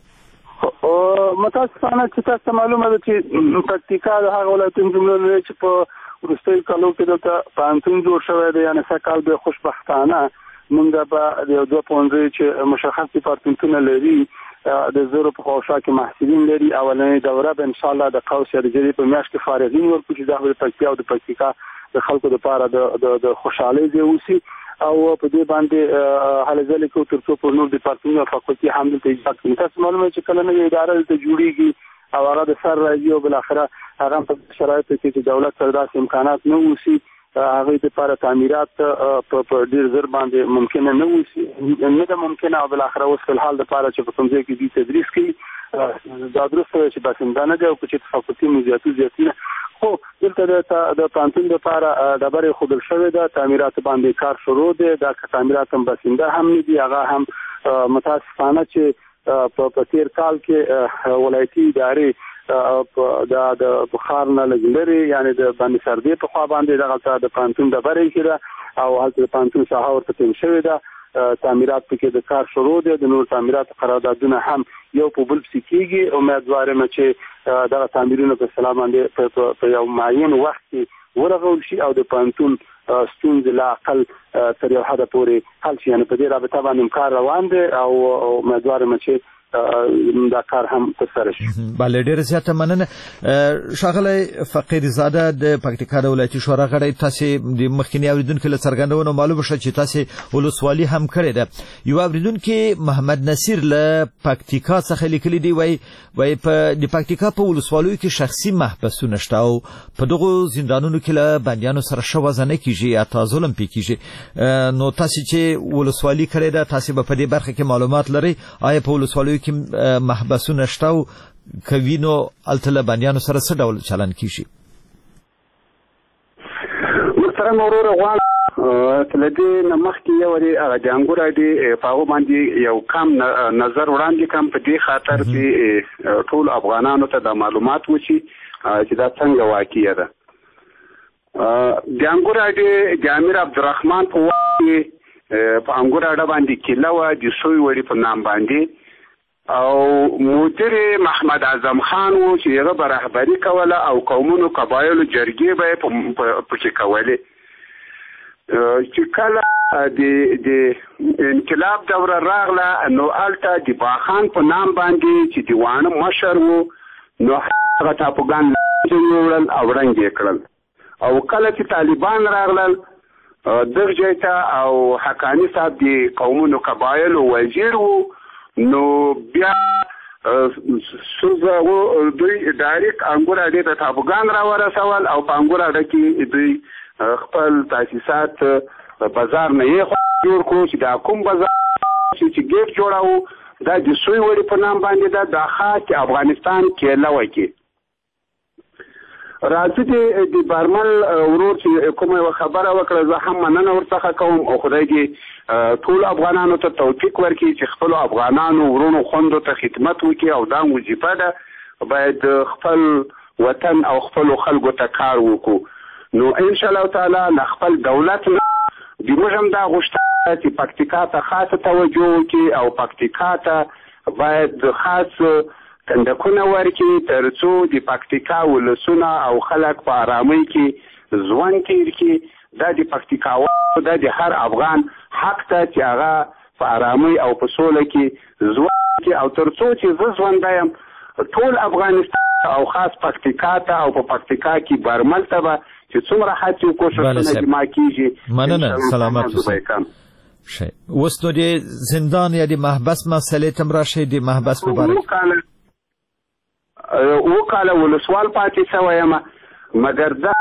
[SPEAKER 5] متاسفانه چې تاسو معلومه ده چې پکتیکا د هغه ولایتونو جمله چې په وروستیو کالو کې دلته پوهنتون جوړ شوی دی یعنې سږ کال خوشبختانه موږ په د 2 پوهنځي چې مشخص ډیپارټمنټونه لري د زورو په خواوشا کې محصلین لري اولنۍ دوره به ان شاء الله د قوس یا د جری په میاشت کې فارغین ورکړي چې د پکتیا او د پکتیکا د خلکو لپاره د خوشحالۍ ځای اوسي او په دې باندې هلې ځلې کوو تر څو په نور ډیپارټمنټ او فاکولټي هم دلته ایجاد کړي. تاسو معلومه چې کله نوې اداره دلته جوړیږي او هغه د سر راځي او بالاخره هغه په شرایطو کې چې دولت سره داسې امکانات نه اوسي هغه د لپاره تعمیرات په ډیر زر باندې ممکن نه اوسي نه ده ممکنه او بالاخره اوس په حال د لپاره چې په کوم ځای کې دې تدریس کوي دا درسته چې باسنده نه دی او چې فاکولټي مزیاتونه خو دلته د پانتون لپاره د بری خودل شوی د تعمیرات باندې کار شروع دی دا تعمیرات هم باسنده هم نه دي هغه هم متاسفانه چې په تیر کال کې ولایتي ادارې د بخار نه لګلري یعنی د باندې سردې په خوا باندې دغه د پانتون د بری کې او هلته د پانتون ساحه ورته تم شوی ده تعمیرات پکې د کار شروع دي د نور تعمیرات قراردادونه هم یو په بل پسې کېږي امیدوار یم چې دغه تعمیرونه په سلام باندې په یو معین وخت کې ورغول شي او د پانتون ستونزې لا اقل تر یو حده پورې حل شي یعنې په دې رابطه باندې کار روان دی او امیدوار یم چې دا کار هم ترسره شي.
[SPEAKER 1] بله ډېره زیاته مننه ښاغلی فقیر زاده د پکتیکا د ولایتي شورا غړی تاسې د مخکیني اورېدونکو له څرګندونو معلومه شوه چې تاسې ولسوالي هم کړې ده یو اورېدونکي محمد نصیر له پکتیکا څخه لیکلي دی وایي د پکتیکا په ولسوالیو کې شخصي محبسونه شته او په دغو زندانونو کې له بندیانو سره ښه وضع نه کېږي یا تا ظلم پې کېږي نو تاسې چې ولسوالي کړې ده تاسې به په دې برخه کې معلومات لرئ آیا په ولسوالیو کې محبسونه شته او کوي نو هلته له بندیانو سره څه ډول چلند کیږي؟
[SPEAKER 6] محترم وروره غواړم چې له دې نه مخکې یو د انګور د په هغو باندې یو کم نظر وړاندې کړم په دې خاطر چې ټول افغانانو ته دا معلومات وشي چې دا څنګه واقعه ده. د انګور د امیر عبدالرحمن په وخت کې په انګور اډه باندې کیله وه د سوی وړي په نام باندې او مدیر محمد اعظم خان و چې هغه به رهبري کوله او قومونو قبایلو جرګې به یې پکې کولې چې کله د انقلاب دوره راغله نو هلته د باخان په نام باندې چې د واڼه مشر و نو هغه ټاپوګان وړل او ړنګ یې کړل او کله چې طالبان راغلل دغه ځای ته او حقاني صاحب د قومونو قبایلو وزیر و نو بیا سوزه دوی ډایرکټ انګور اډې ته ټاپوګان را ورسول او په انګور اډه کې دوی خپل تاسیسات بازار نه یې جوړ کړو چې دا کوم بازار چې ګیټ جوړاو دا د سوی وړي په نام باندې دا د خاص افغانستان کېله وکي راځي د بارمل ورور چې کومه خبره وکړه زه هم مننه ورڅخه کوم او خدای دې ټول افغانانو ته توفیق ورکړي چې خپل افغانانو ورونو خوندو ته خدمت وکړي او دا وظیفه ده باید خپل وطن او خپل خلکو ته کار وکړو نو ان شاء الله تعالی خپل دولت د موږ هم دا غوښتنه چې پکتیکا ته خاصه توجه وکړي او پکتیکا ته باید خاص کندکونه ورکړي تر څو د پکتیکا ولسونه او خلک په آرامۍ کې ژوند تېر کړي دا د پکتیکا دا د هر افغان حق ته چې هغه په آرامۍ او په سوله کې ژوند کړي او تر څو چې زه ژوندی یم ټول افغانستان او خاص پکتیکا ته او په پکتیکا کې برمل ته به چې څومره هڅې او کوښښونه جمع کېږي
[SPEAKER 1] مننه سلامت اوسئ. اوس نو د زندان یا د محبس مسئلې ته هم راشئ د محبس په باره کې
[SPEAKER 6] وکاله ولسوال پاتې شوی یم مګر دا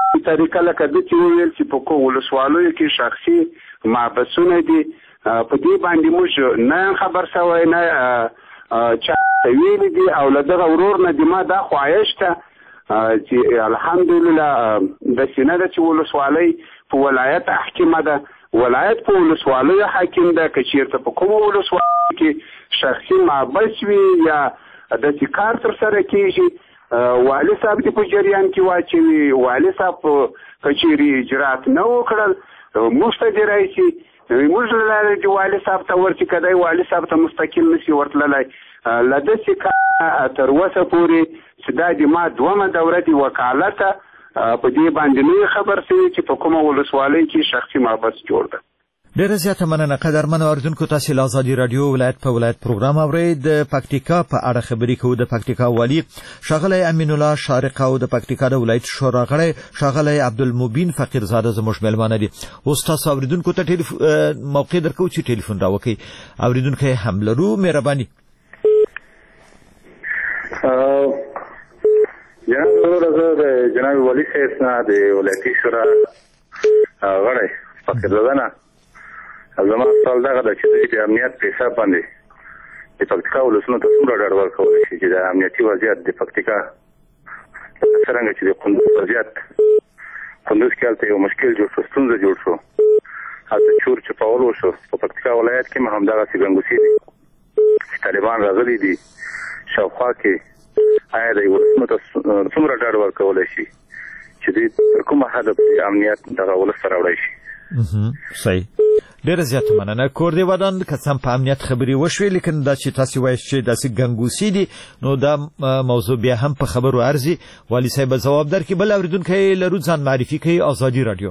[SPEAKER 6] طریقه لکه د چې ویل چې په کوم ولسوالیو کې شخصي محبسونه دي په دې باندې موږ نه خبر شوی نه چا ویلي دي او له دغه ورور نه د ما دا خواهش ته چې الحمدلله داسې نه ده چې ولسوالۍ په ولایت حاکمه ده ولایت په ولسوالیو حاکم ده که چېرته په کومه ولسوالۍ کې شخصي محبس وي یا داسې کار ترسره کېږي والي صاحب دې په جریان کې واچوي والي صاحب که چېرې اجرات نه وکړل موږ ته دې راشي موږ له لارې چې والي صاحب ته ورشي که دی والي صاحب ته مستقل نشي ورتللی له داسې کار تر اوسه پورې چې دا د ما دومه دوره دي وکالته په دې باندې نه خبر شوی چې په کومه ولسوالۍ کې شخصي محبس جوړ ده.
[SPEAKER 1] ډیره زیاته مننه قدرمنو اوریدونکو، تاسو له ازادي رادیو ولایت په ولایت پروګرام اورئ. د پکتیکا په اړه خبرې کوو. د پکتیکا والی ښاغلی امین الله شارق او د پکتیکا د ولایت شورا غړی ښاغلی عبدالمبین فقیرزاده زموږ میلمانه دي. اوس تاسو اوریدونکو ته موقع درکوو چې ټلیفون راوکړئ. اوریدونکي هم لرو، مهرباني.
[SPEAKER 12] جناب والی صاحب نه د ولایتي شورا غړی فقیرزاده نه زما سوال دغه ده چې د امنیت په حساب باندې د پکتیکا ولسونو ته څومره ډاډ ورکولی شي چې د امنیتي وضعیت د پکتیکا څرنګه چې د کندوز وضعیت کندوز کې هلته یو مشکل جوړ شو، ستونزه جوړ شو، هلته چور چپاول وشو. په پکتیکا ولایت کې هم همدغسې ګنګوسې دي چې طالبان راغلي دي شاوخوا کې. آیا د ولسونو ته څومره ډاډ ورکولی شي چې دوی تر کومه حده په امنیت دغه ولس ته راوړی شي؟
[SPEAKER 1] صحیح. ډیره زیاته مننه. کور دې ودان که څه هم په امنیت خبرې وشوې، لیکن دا چې تاسو وایئ چې داسې ګنګوسې دي نو دا موضوع بیا هم په خبرو ارزي. والي صاحب به ځواب درکړي. بل اوریدونکی لرو، ځان معرفي کوي. ازادي رادیو.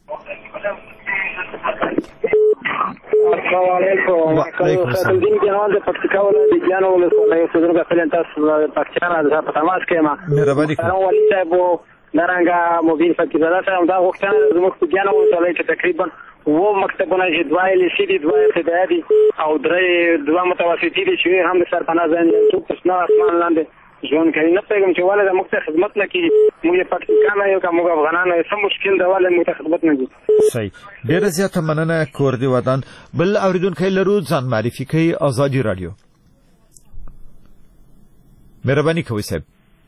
[SPEAKER 13] السلام علیکم. خاتم جناب د پکتیکا ولایت جانو ولسوالۍ اوسېدونکی خپل تاسو پکتیکا نه په تماس کې ما
[SPEAKER 1] مهرباني کوم.
[SPEAKER 13] والي صاحب نرنګا موبایل فقیرزاده صاحب دا وختونه زموږ په جانو ولسوالۍ کې تقریبا و مکتبونه چې دوه لیسې دي، دوه ابتدایي دي او دوه متوسطي دي چې هم د سرپناه ځای څوک په شنه اسمان لاندې ژوند کوي. نه پوهېږم چې ولې د موږ ته خدمت نه کېږي. موږ یې پکتیکا نه یو که موږ افغانان یو، څه مشکل ده ولې موږ ته خدمت نه کېږي؟
[SPEAKER 1] صحیح. ډېره زیاته مننه. کور دې ودان. بل اوریدونکی لرو، ځان معرفي کوي. ازادي رادیو. مهرباني کوئ صاحب.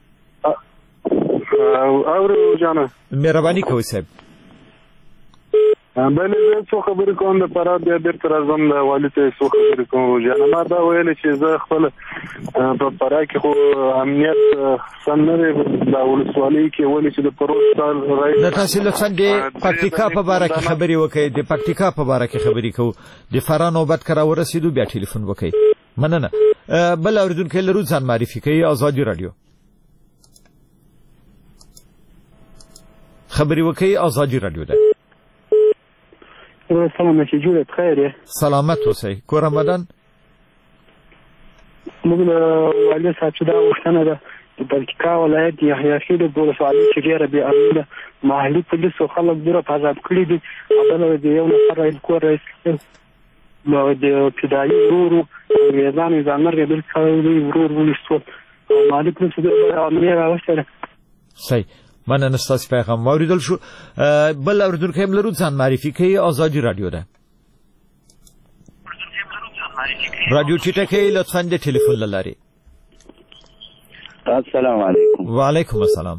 [SPEAKER 9] اورو جانه
[SPEAKER 1] مهرباني کوئ صاحب.
[SPEAKER 9] بلې زه څو خبرې کوم د فراد بیا بیرته راځم د والي ته څو خبرې کوم. جانه ما دا ویلې چې زه خپل په فراه کې خو امنیت سم نه دی د ولسوالۍ کې، ولې چې د پروت کال
[SPEAKER 1] د تاسو لطفا د پکتیکا په باره کې خبرې وکړئ. د پکتیکا په باره کې خبرې کوو. د فراه نوبت که راورسېدو بیا ټلیفون وکړئ. مننه. بل اوریدونکی لرو، ځان معرفي کوي. ازادي رادیو. خبرې وکړئ. ازادي رادیو ده.
[SPEAKER 14] سلام چې جوړه بخیر یې.
[SPEAKER 1] سلامت اوسئ. کور رمضان
[SPEAKER 14] موږ د والي صاحب چې دا وختونه ده د پکتیکا ولایت یحیی خیل د ولسوالۍ چې ډېره بې امنه محلي پولیسو خلک ډېره په عذاب کړي دي. بله د یو نفر رئیس کور رئیس د ابتدایي ورور انګریزانو ځانمرګه بل کړی ورور ونیسول او محلي پولیسو ډېره امنیه راوستله.
[SPEAKER 1] صحیح. مننه. ستاسو پیغام واوریدل شو. بل اوریدونکی هم لرو، ځان معرفي کوي. ازادي رادیو ده. رادیو ټیټه کوي لطفا د ټلیفون له لارې.
[SPEAKER 15] السلام علیکم.
[SPEAKER 1] وعلیکم السلام.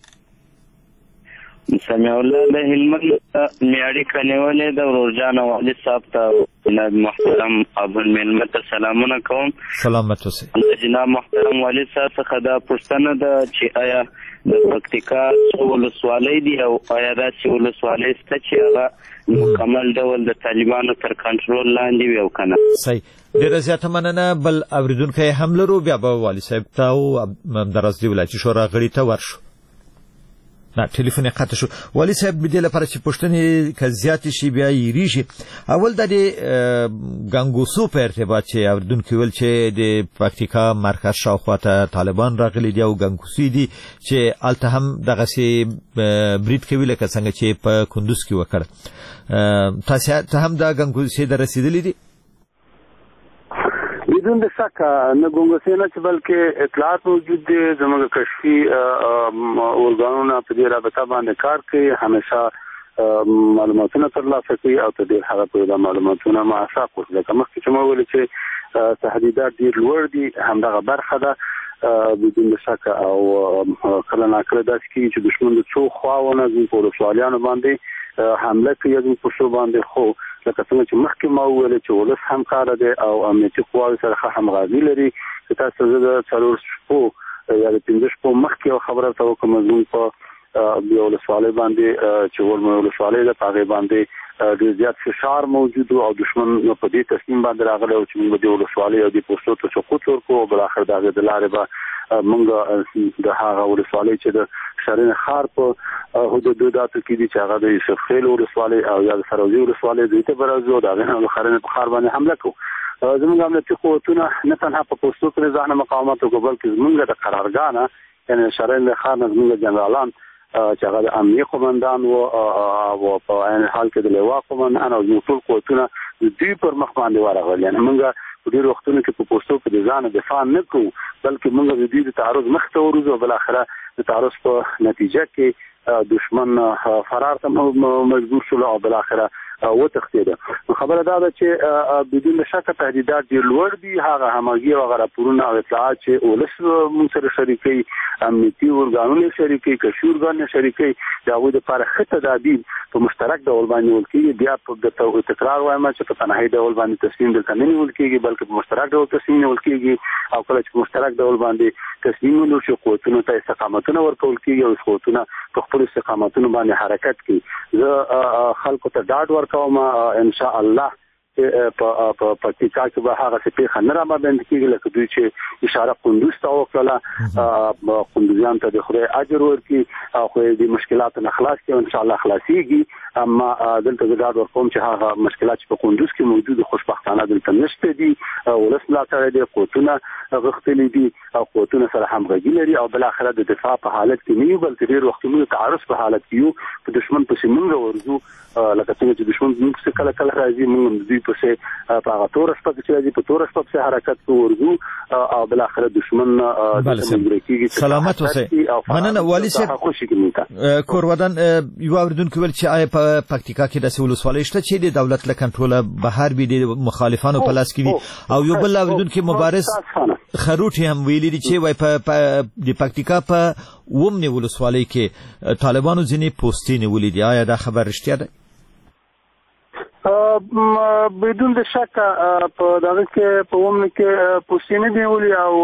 [SPEAKER 15] سمیع الله د هلمند میاړي کلیوالې د ورورجان والي صاحب ته جناب محترم ابو میلمه ته سلامونه کوم.
[SPEAKER 1] سلامت اوسئ.
[SPEAKER 15] جناب محترم والي صاحب څخه دا پوښتنه ده چې آیا د پکتیکا ولسوالۍ دي او آیا داسې ولسوالۍ شته چې هغه مکمل ډول د طالبانو تر کنټرول لاندې وي او که نه؟
[SPEAKER 1] صحیح. ډېره زیاته مننه. بل اوریدونکی هم لرو، بیا به والي صاحب ته او همداراز د ولایتي شورا غړي ته ورشو. نه ټلیفون یې قطع شو. والي صاحب د دې لپاره چې پوښتنې که زیاتې شي بیا یېرېږي. اول د دې ګنګوسو په ارتباط چې اوریدونکي ویل چې د پکتیکا مرکز شاوخوا ته طالبان راغلي دي او ګنګوسې دي چې هلته هم دغسې برید کوي لکه څنګه چې په کندوز کې وکړ. تاسو ته هم دا ګنګوسې در رسېدلې دي؟
[SPEAKER 5] بدون د شک نه ګونګسې نه چې بلکې اطلاعات موجود دي زموږ کشفي ارګانونه په دې رابطه باندې کار کوي همیشه معلوماتونه ترلاسه کوي او ته ډېر هغه په معلوماتونه معافاق اوس لکه مخکې چې ما ویل چې تهدیدات ډېر لوړ دي همدغه برخه ده بدون د شک او کله ناکله داسې کېږي چې دښمن د څو خواونه زموږ په ولسوالیانو باندې حمله کوي زموږ په شو باندې خو لکه څنګه چې مخکې ما وویل چې ولس همکاره دی او امنیتي قواوې سره ښه همغږي لري چې تاسو زه د 4 شپو یا د 5 شپو مخکې یو خبره ته وکړم زموږ په یو ولسوالۍ باندې چې ولمو ولسوالۍ ده په هغې باندې ډېر زیات فشار موجود او دښمن په دې تصمیم باندې راغلی او چې موږ د ولسوالۍ او د پوستو ته سقوط ورکړو او بالاخره د هغې د لارې به موږ د هغه ولسوالۍ چې د شرین ښار په حدوداتو کې دي چې هغه د یوسف خیل ولسوالۍ او یا د سروزي ولسوالۍ دوی ته به راځو د هغې نه د شرین په ښار باندې حمله کوو زموږ امنیتي قوتونه نه تنها په پوستو کې ځان مقاومت وکړو بلکې زموږ د قرارګاه نه یعنې شرین ښار نه زموږ جنرالان چې هغه د امنیه قومندان او په عین حال کې د لوا قومندان او ټول قوتونه دوی پر مخ باندې ورغلي یعنې موږ په ډېرو وختونو کې په پوستو کې د ځان دفاع نه کوو بلکې موږ د دوی د تعرض مخ ته ورځو او بالاخره د تعرض په نتیجه کې دشمن فرار ته مجبور شول او بالاخره وتښتېده خبره دا ده چې بدون شک تهدیدات ډېر لوړ دي هغه همغږي او هغه راپورونه او اطلاعات چې ولس موږ سره شریکوي امنیتي ارګانونه شریکوي کشفي ارګانونه شریکوي د هغوی دپاره ښه تدابیر په مشترک ډول باندې نیول کېږي بیا درته تکرار وایم چې په تنهایي ډول باندې تصمیم دلته نه نیول کېږي بلکې په مشترک ډول تصمیم نیول کېږي او کله چې په مشترک ډول باندې تصمیم ونیول شي قوتونو ته استقامتونه ورکول کېږي او قوتونه په خپلو استقامتونو باندې حرکت کوي زه خلکو ته ډاډ ورکوم ان شاء الله چې په پکتیکا کې به هغه څه پیښه نه رامنځته کېږي لکه دوی چې اشاره قندوز ته وکړله قندوزیان ته د خدای اجر ورکړي او خو د مشکلاتو نه خلاص کړي ان شاء الله خلاصيږي اما دلته زه ډاډ ورکوم چې هغه مشکلات چې په قندوز کې موجود خوشبختانه دلته نشته دي ولس ملاتړ دی قوتونه غښتلي دي او قوتونه سره همغږي لري او بالاخره د دفاع په حالت کې نه یو بلکې ډېر وخت موږ تعرض په حالت کې یو په دښمن پسې موږ ورځو لکه څنګه چې دښمن موږ څخه کله کله راځي موږ دوی پسې په هغه تور شپه کې راځي په تور شپه پسې حرکت ورځو او بالاخره دښمن
[SPEAKER 1] سلامت اوسئ مننه والي صاحب کور ودان یو اوریدونکو ویل چې آیا په پکتیکا کې د ولسوالۍ شته چې د دولت له کنټروله بهر بي د مخالفانو په لاس کې دي او یو بل اوریدونکو مبارز خروټي هم ویلي دي چې وای په د پکتیکا په ومنه ولسوالۍ کې طالبانو ځینې پوسټې نیولې دي آیا دا خبر رښتیا ده
[SPEAKER 5] بدون د شک په دغه کې په ومنه کې پوسټې نه نیولې او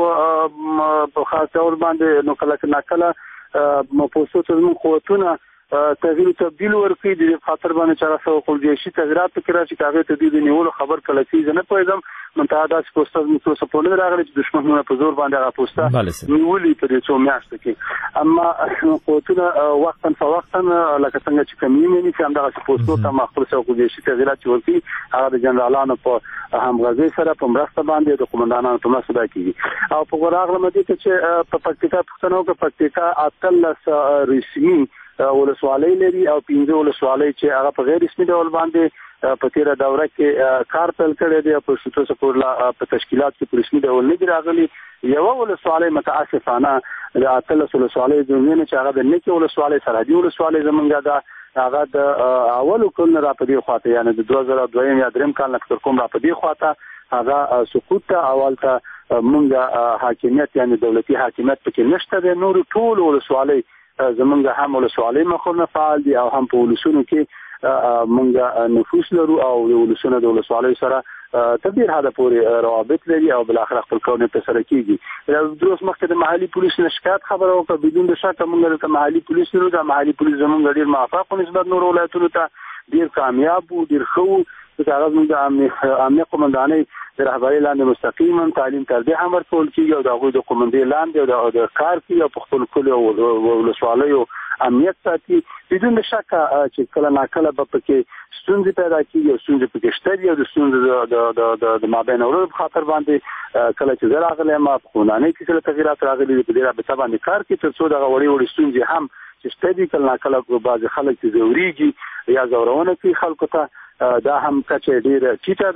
[SPEAKER 5] په خاص ډول باندې نو کله ناکله مپوسټو ته موږ قوتونه تغییر تبدیل ورکړي د خاطر باندې چې راځو خپل جېشي تغیرات کې راځي کاغه ته د نیولو خبر کله چې نه پوهیږم منتها د پوسټ موږ څه په لور راغلي چې دښمنونه په زور باندې هغه پوسټه نیولې په دې څو میاشتو کې اما قوتونه وختن فوختن لکه څنګه چې کمینې چې هم دغه پوسټو ته مخکې څو جېشي تغیرات ورکړي هغه د جنرالانو په همغږي سره په مرسته باندې د قومندانانو په مرسته کېږي او په غراغله مدې چې په پکتیکا پښتنو کې پکتیکا اتلس رسمي ولسوالۍ لري او 15 ولسوالۍ چې هغه په غیر رسمي ډول باندې په تیره دوره کې کار پیل کړی دی په شتو سپورلا په تشکیلات کې په رسمي ډول نه راغلي یو ولسوالۍ متاسفانه د اتلس ولسوالۍ د نومونو چې هغه د نکي ولسوالۍ سرحدي ولسوالۍ زمونږ ده هغه د اولو کول را په دې خواته یعنی د 2002 یا 3 کال نه تر کوم را په دې خواته هغه سقوط اول ته مونږ حاکمیت یعنی دولتي حاکمیت پکې نشته د نور ټول ولسوالۍ زمونږ هم ولسوالۍ مخونه فعال دي او هم په ولسونو کې مونږ نفوس لرو او ولسونه د ولسوالۍ سره تدبیر هدا پورې روابط لري او بل اخر خپل کونه په سره کېږي دروس مخکې د محلي پولیس نشکات خبره وکړه بدون د شک مونږ د محلي پولیس لرو د محلي پولیس زمونږ ډیر موافق نسبت نور ولایتونو ته ډیر کامیاب او ډیر خو چې هغه موږ د امنیه قومندانۍ د رهبرۍ لاندې مستقیما تعلیم تربیه هم ورکول کېږي او د هغوی د قومندې لاندې او د کار کوي او په خپل کلیو ولسوالیو امنیت ساتي بدون د شک چې کله ناکله به پکې ستونزې پیدا کېږي او ستونزې پکې شته دي او د ستونزې د مابین اورو په خاطر باندې کله چې زه راغلی ما په قانوني کې څه تغیرات راغلي دي په دې رابطه باندې کار کوي تر څو دغه وړي ستونزې هم چې شته دي کله ناکله بعضې خلک چې ځورېږي یا ځورونه کوي خلکو ته دا هم کچه ډیره ټیټه ده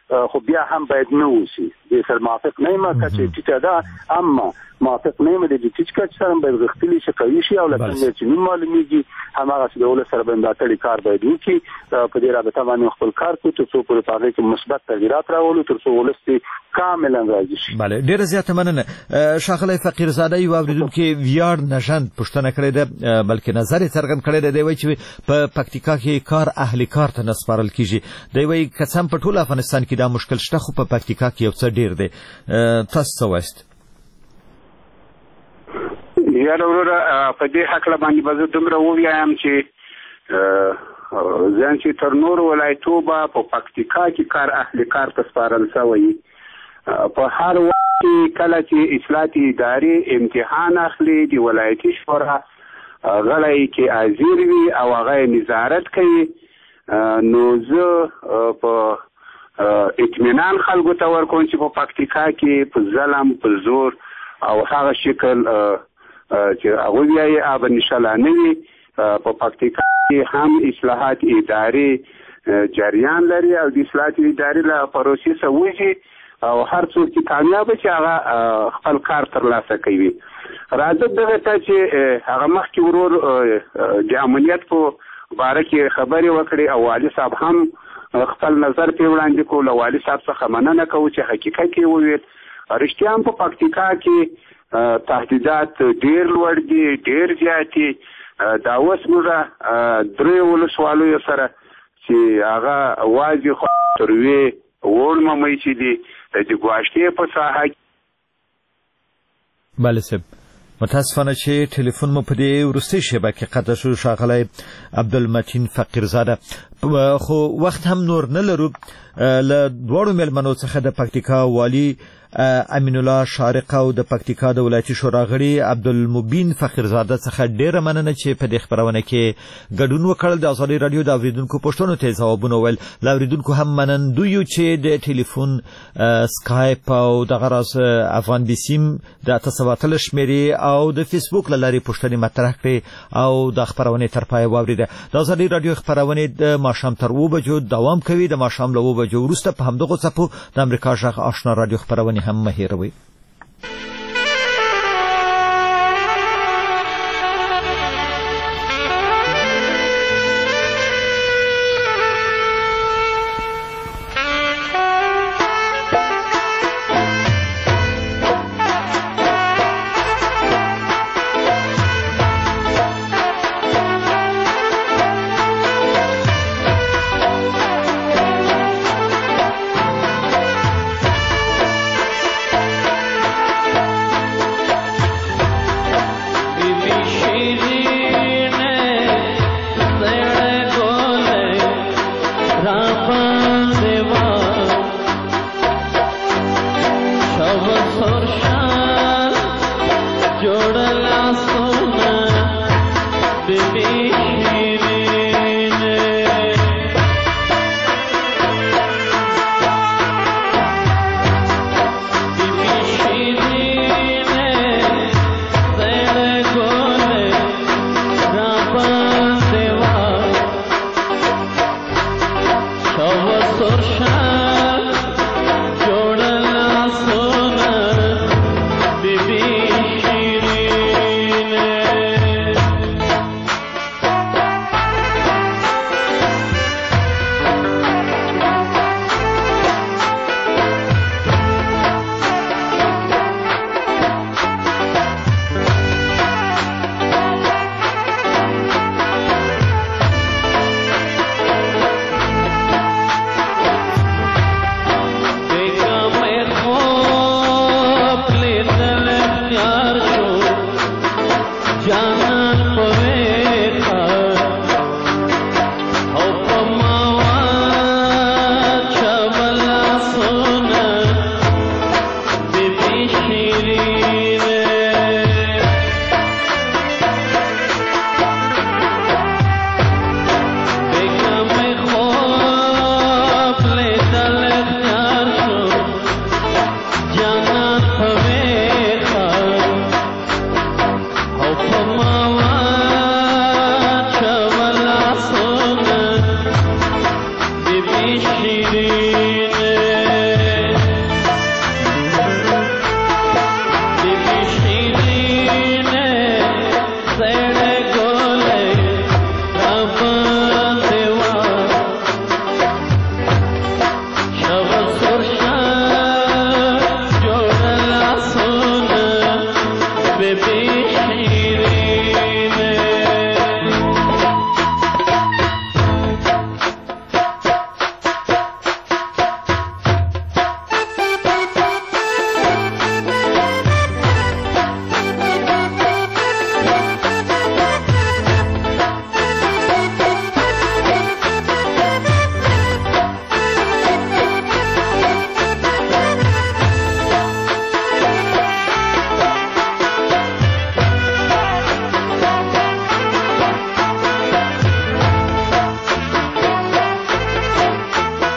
[SPEAKER 5] خو بیا هم باید نه وسی د سر موافق نه ما چې ټیټه ده اما موافق نه ما د ټیټ کچ سره باید غختلی شي کوي شي او لکه چې نن معلومیږي همغه چې د ول سره باندې اتلې کار باید وکړي په دې رابطه باندې خپل کار کوي تر څو په پاره کې مثبت تغیرات راولو تر څو ولستي کاملا راځي شي.
[SPEAKER 1] بله ډیر زیات مننه شاغلی فقیر زاده یو اوریدونکو ویار نشند پښتنه کړې ده بلکې نظر څرګند کړی دی وایي چې په پکتیکا کې کار اهلی کار ته نسپارل کیږي دی وایي قسم په ټول افغانستان کې دا مشکل شته خو په پکتیکا کې یو څه ډیر دی تاسو څه وایست؟
[SPEAKER 6] یاره وروره په دې حق باندې به زه دومره ووایم چې ځان چې تر نورو ولایتو به په پکتیکا کې کار اهلی کار ته سپارل شوی په هر وخت کې کله چې اصلاحاتي ادارې امتحان اخلي د ولایتي شورا غړی کې حاضر وي او هغه نظارت کوي نو زه په اطمینان خلکو ته ورکوم چې په پکتیکا کې په ظلم په زور او هغه شکل چې هغه یې اب نشلانه وي په پکتیکا کې هم اصلاحات ادارې جریان لري او د اصلاحات ادارې له پروسې سوځي او هر څوک چې کامیاب شي هغه خپل کار ترلاسه کوي. راځي دغه ته چې هغه مخکې ورور د امنیت په باره کې خبرې وکړي او والي صاحب هم خپل نظر په وړاندې کول. والي صاحب څخه مننه کوو چې حقیقت کې وویل رښتیا هم په پکتیکا کې تهدیدات ډیر لوړ دي ډیر زیات دي. دا اوس موږ درې ولسوالیو سره چې هغه واځي خو تروي وړ مې چې دي د ګواښتې په ساحه
[SPEAKER 1] بله صاحب متاسفانه چې ټلیفون مو په دې وروستۍ شیبه کې قطع شو ښاغلی عبدالمتین فقیرزاده خو وخت هم نور نه لرو له دواړو میلمنو څخه د پکتیکا والي امین الله شارق او د پکتیکا د ولایتي شورا غړي عبدالمبین فقیرزاده څخه ډیره مننه چې په دې خبرونه کې ګډون وکړل. د ازادي رادیو د اوریدونکو پوښتنو ته ځوابونه ویل لا اوریدونکو هم منندوی چې د ټلیفون سکایپ او د غراس افغان بیسیم د تسواتل شمیرې او د فیسبوک لاري پوښتنې مطرح کړي او د خبرونه تر پای واوریده. د ازادي رادیو خبرونه د ماښام تر 2 بجو دوام کوي. د ماښام له 2 بجو وروسته په همدغه څپو د امریکا غږ آشنا رادیو خبرونه هم مهیروي.
[SPEAKER 16] Shri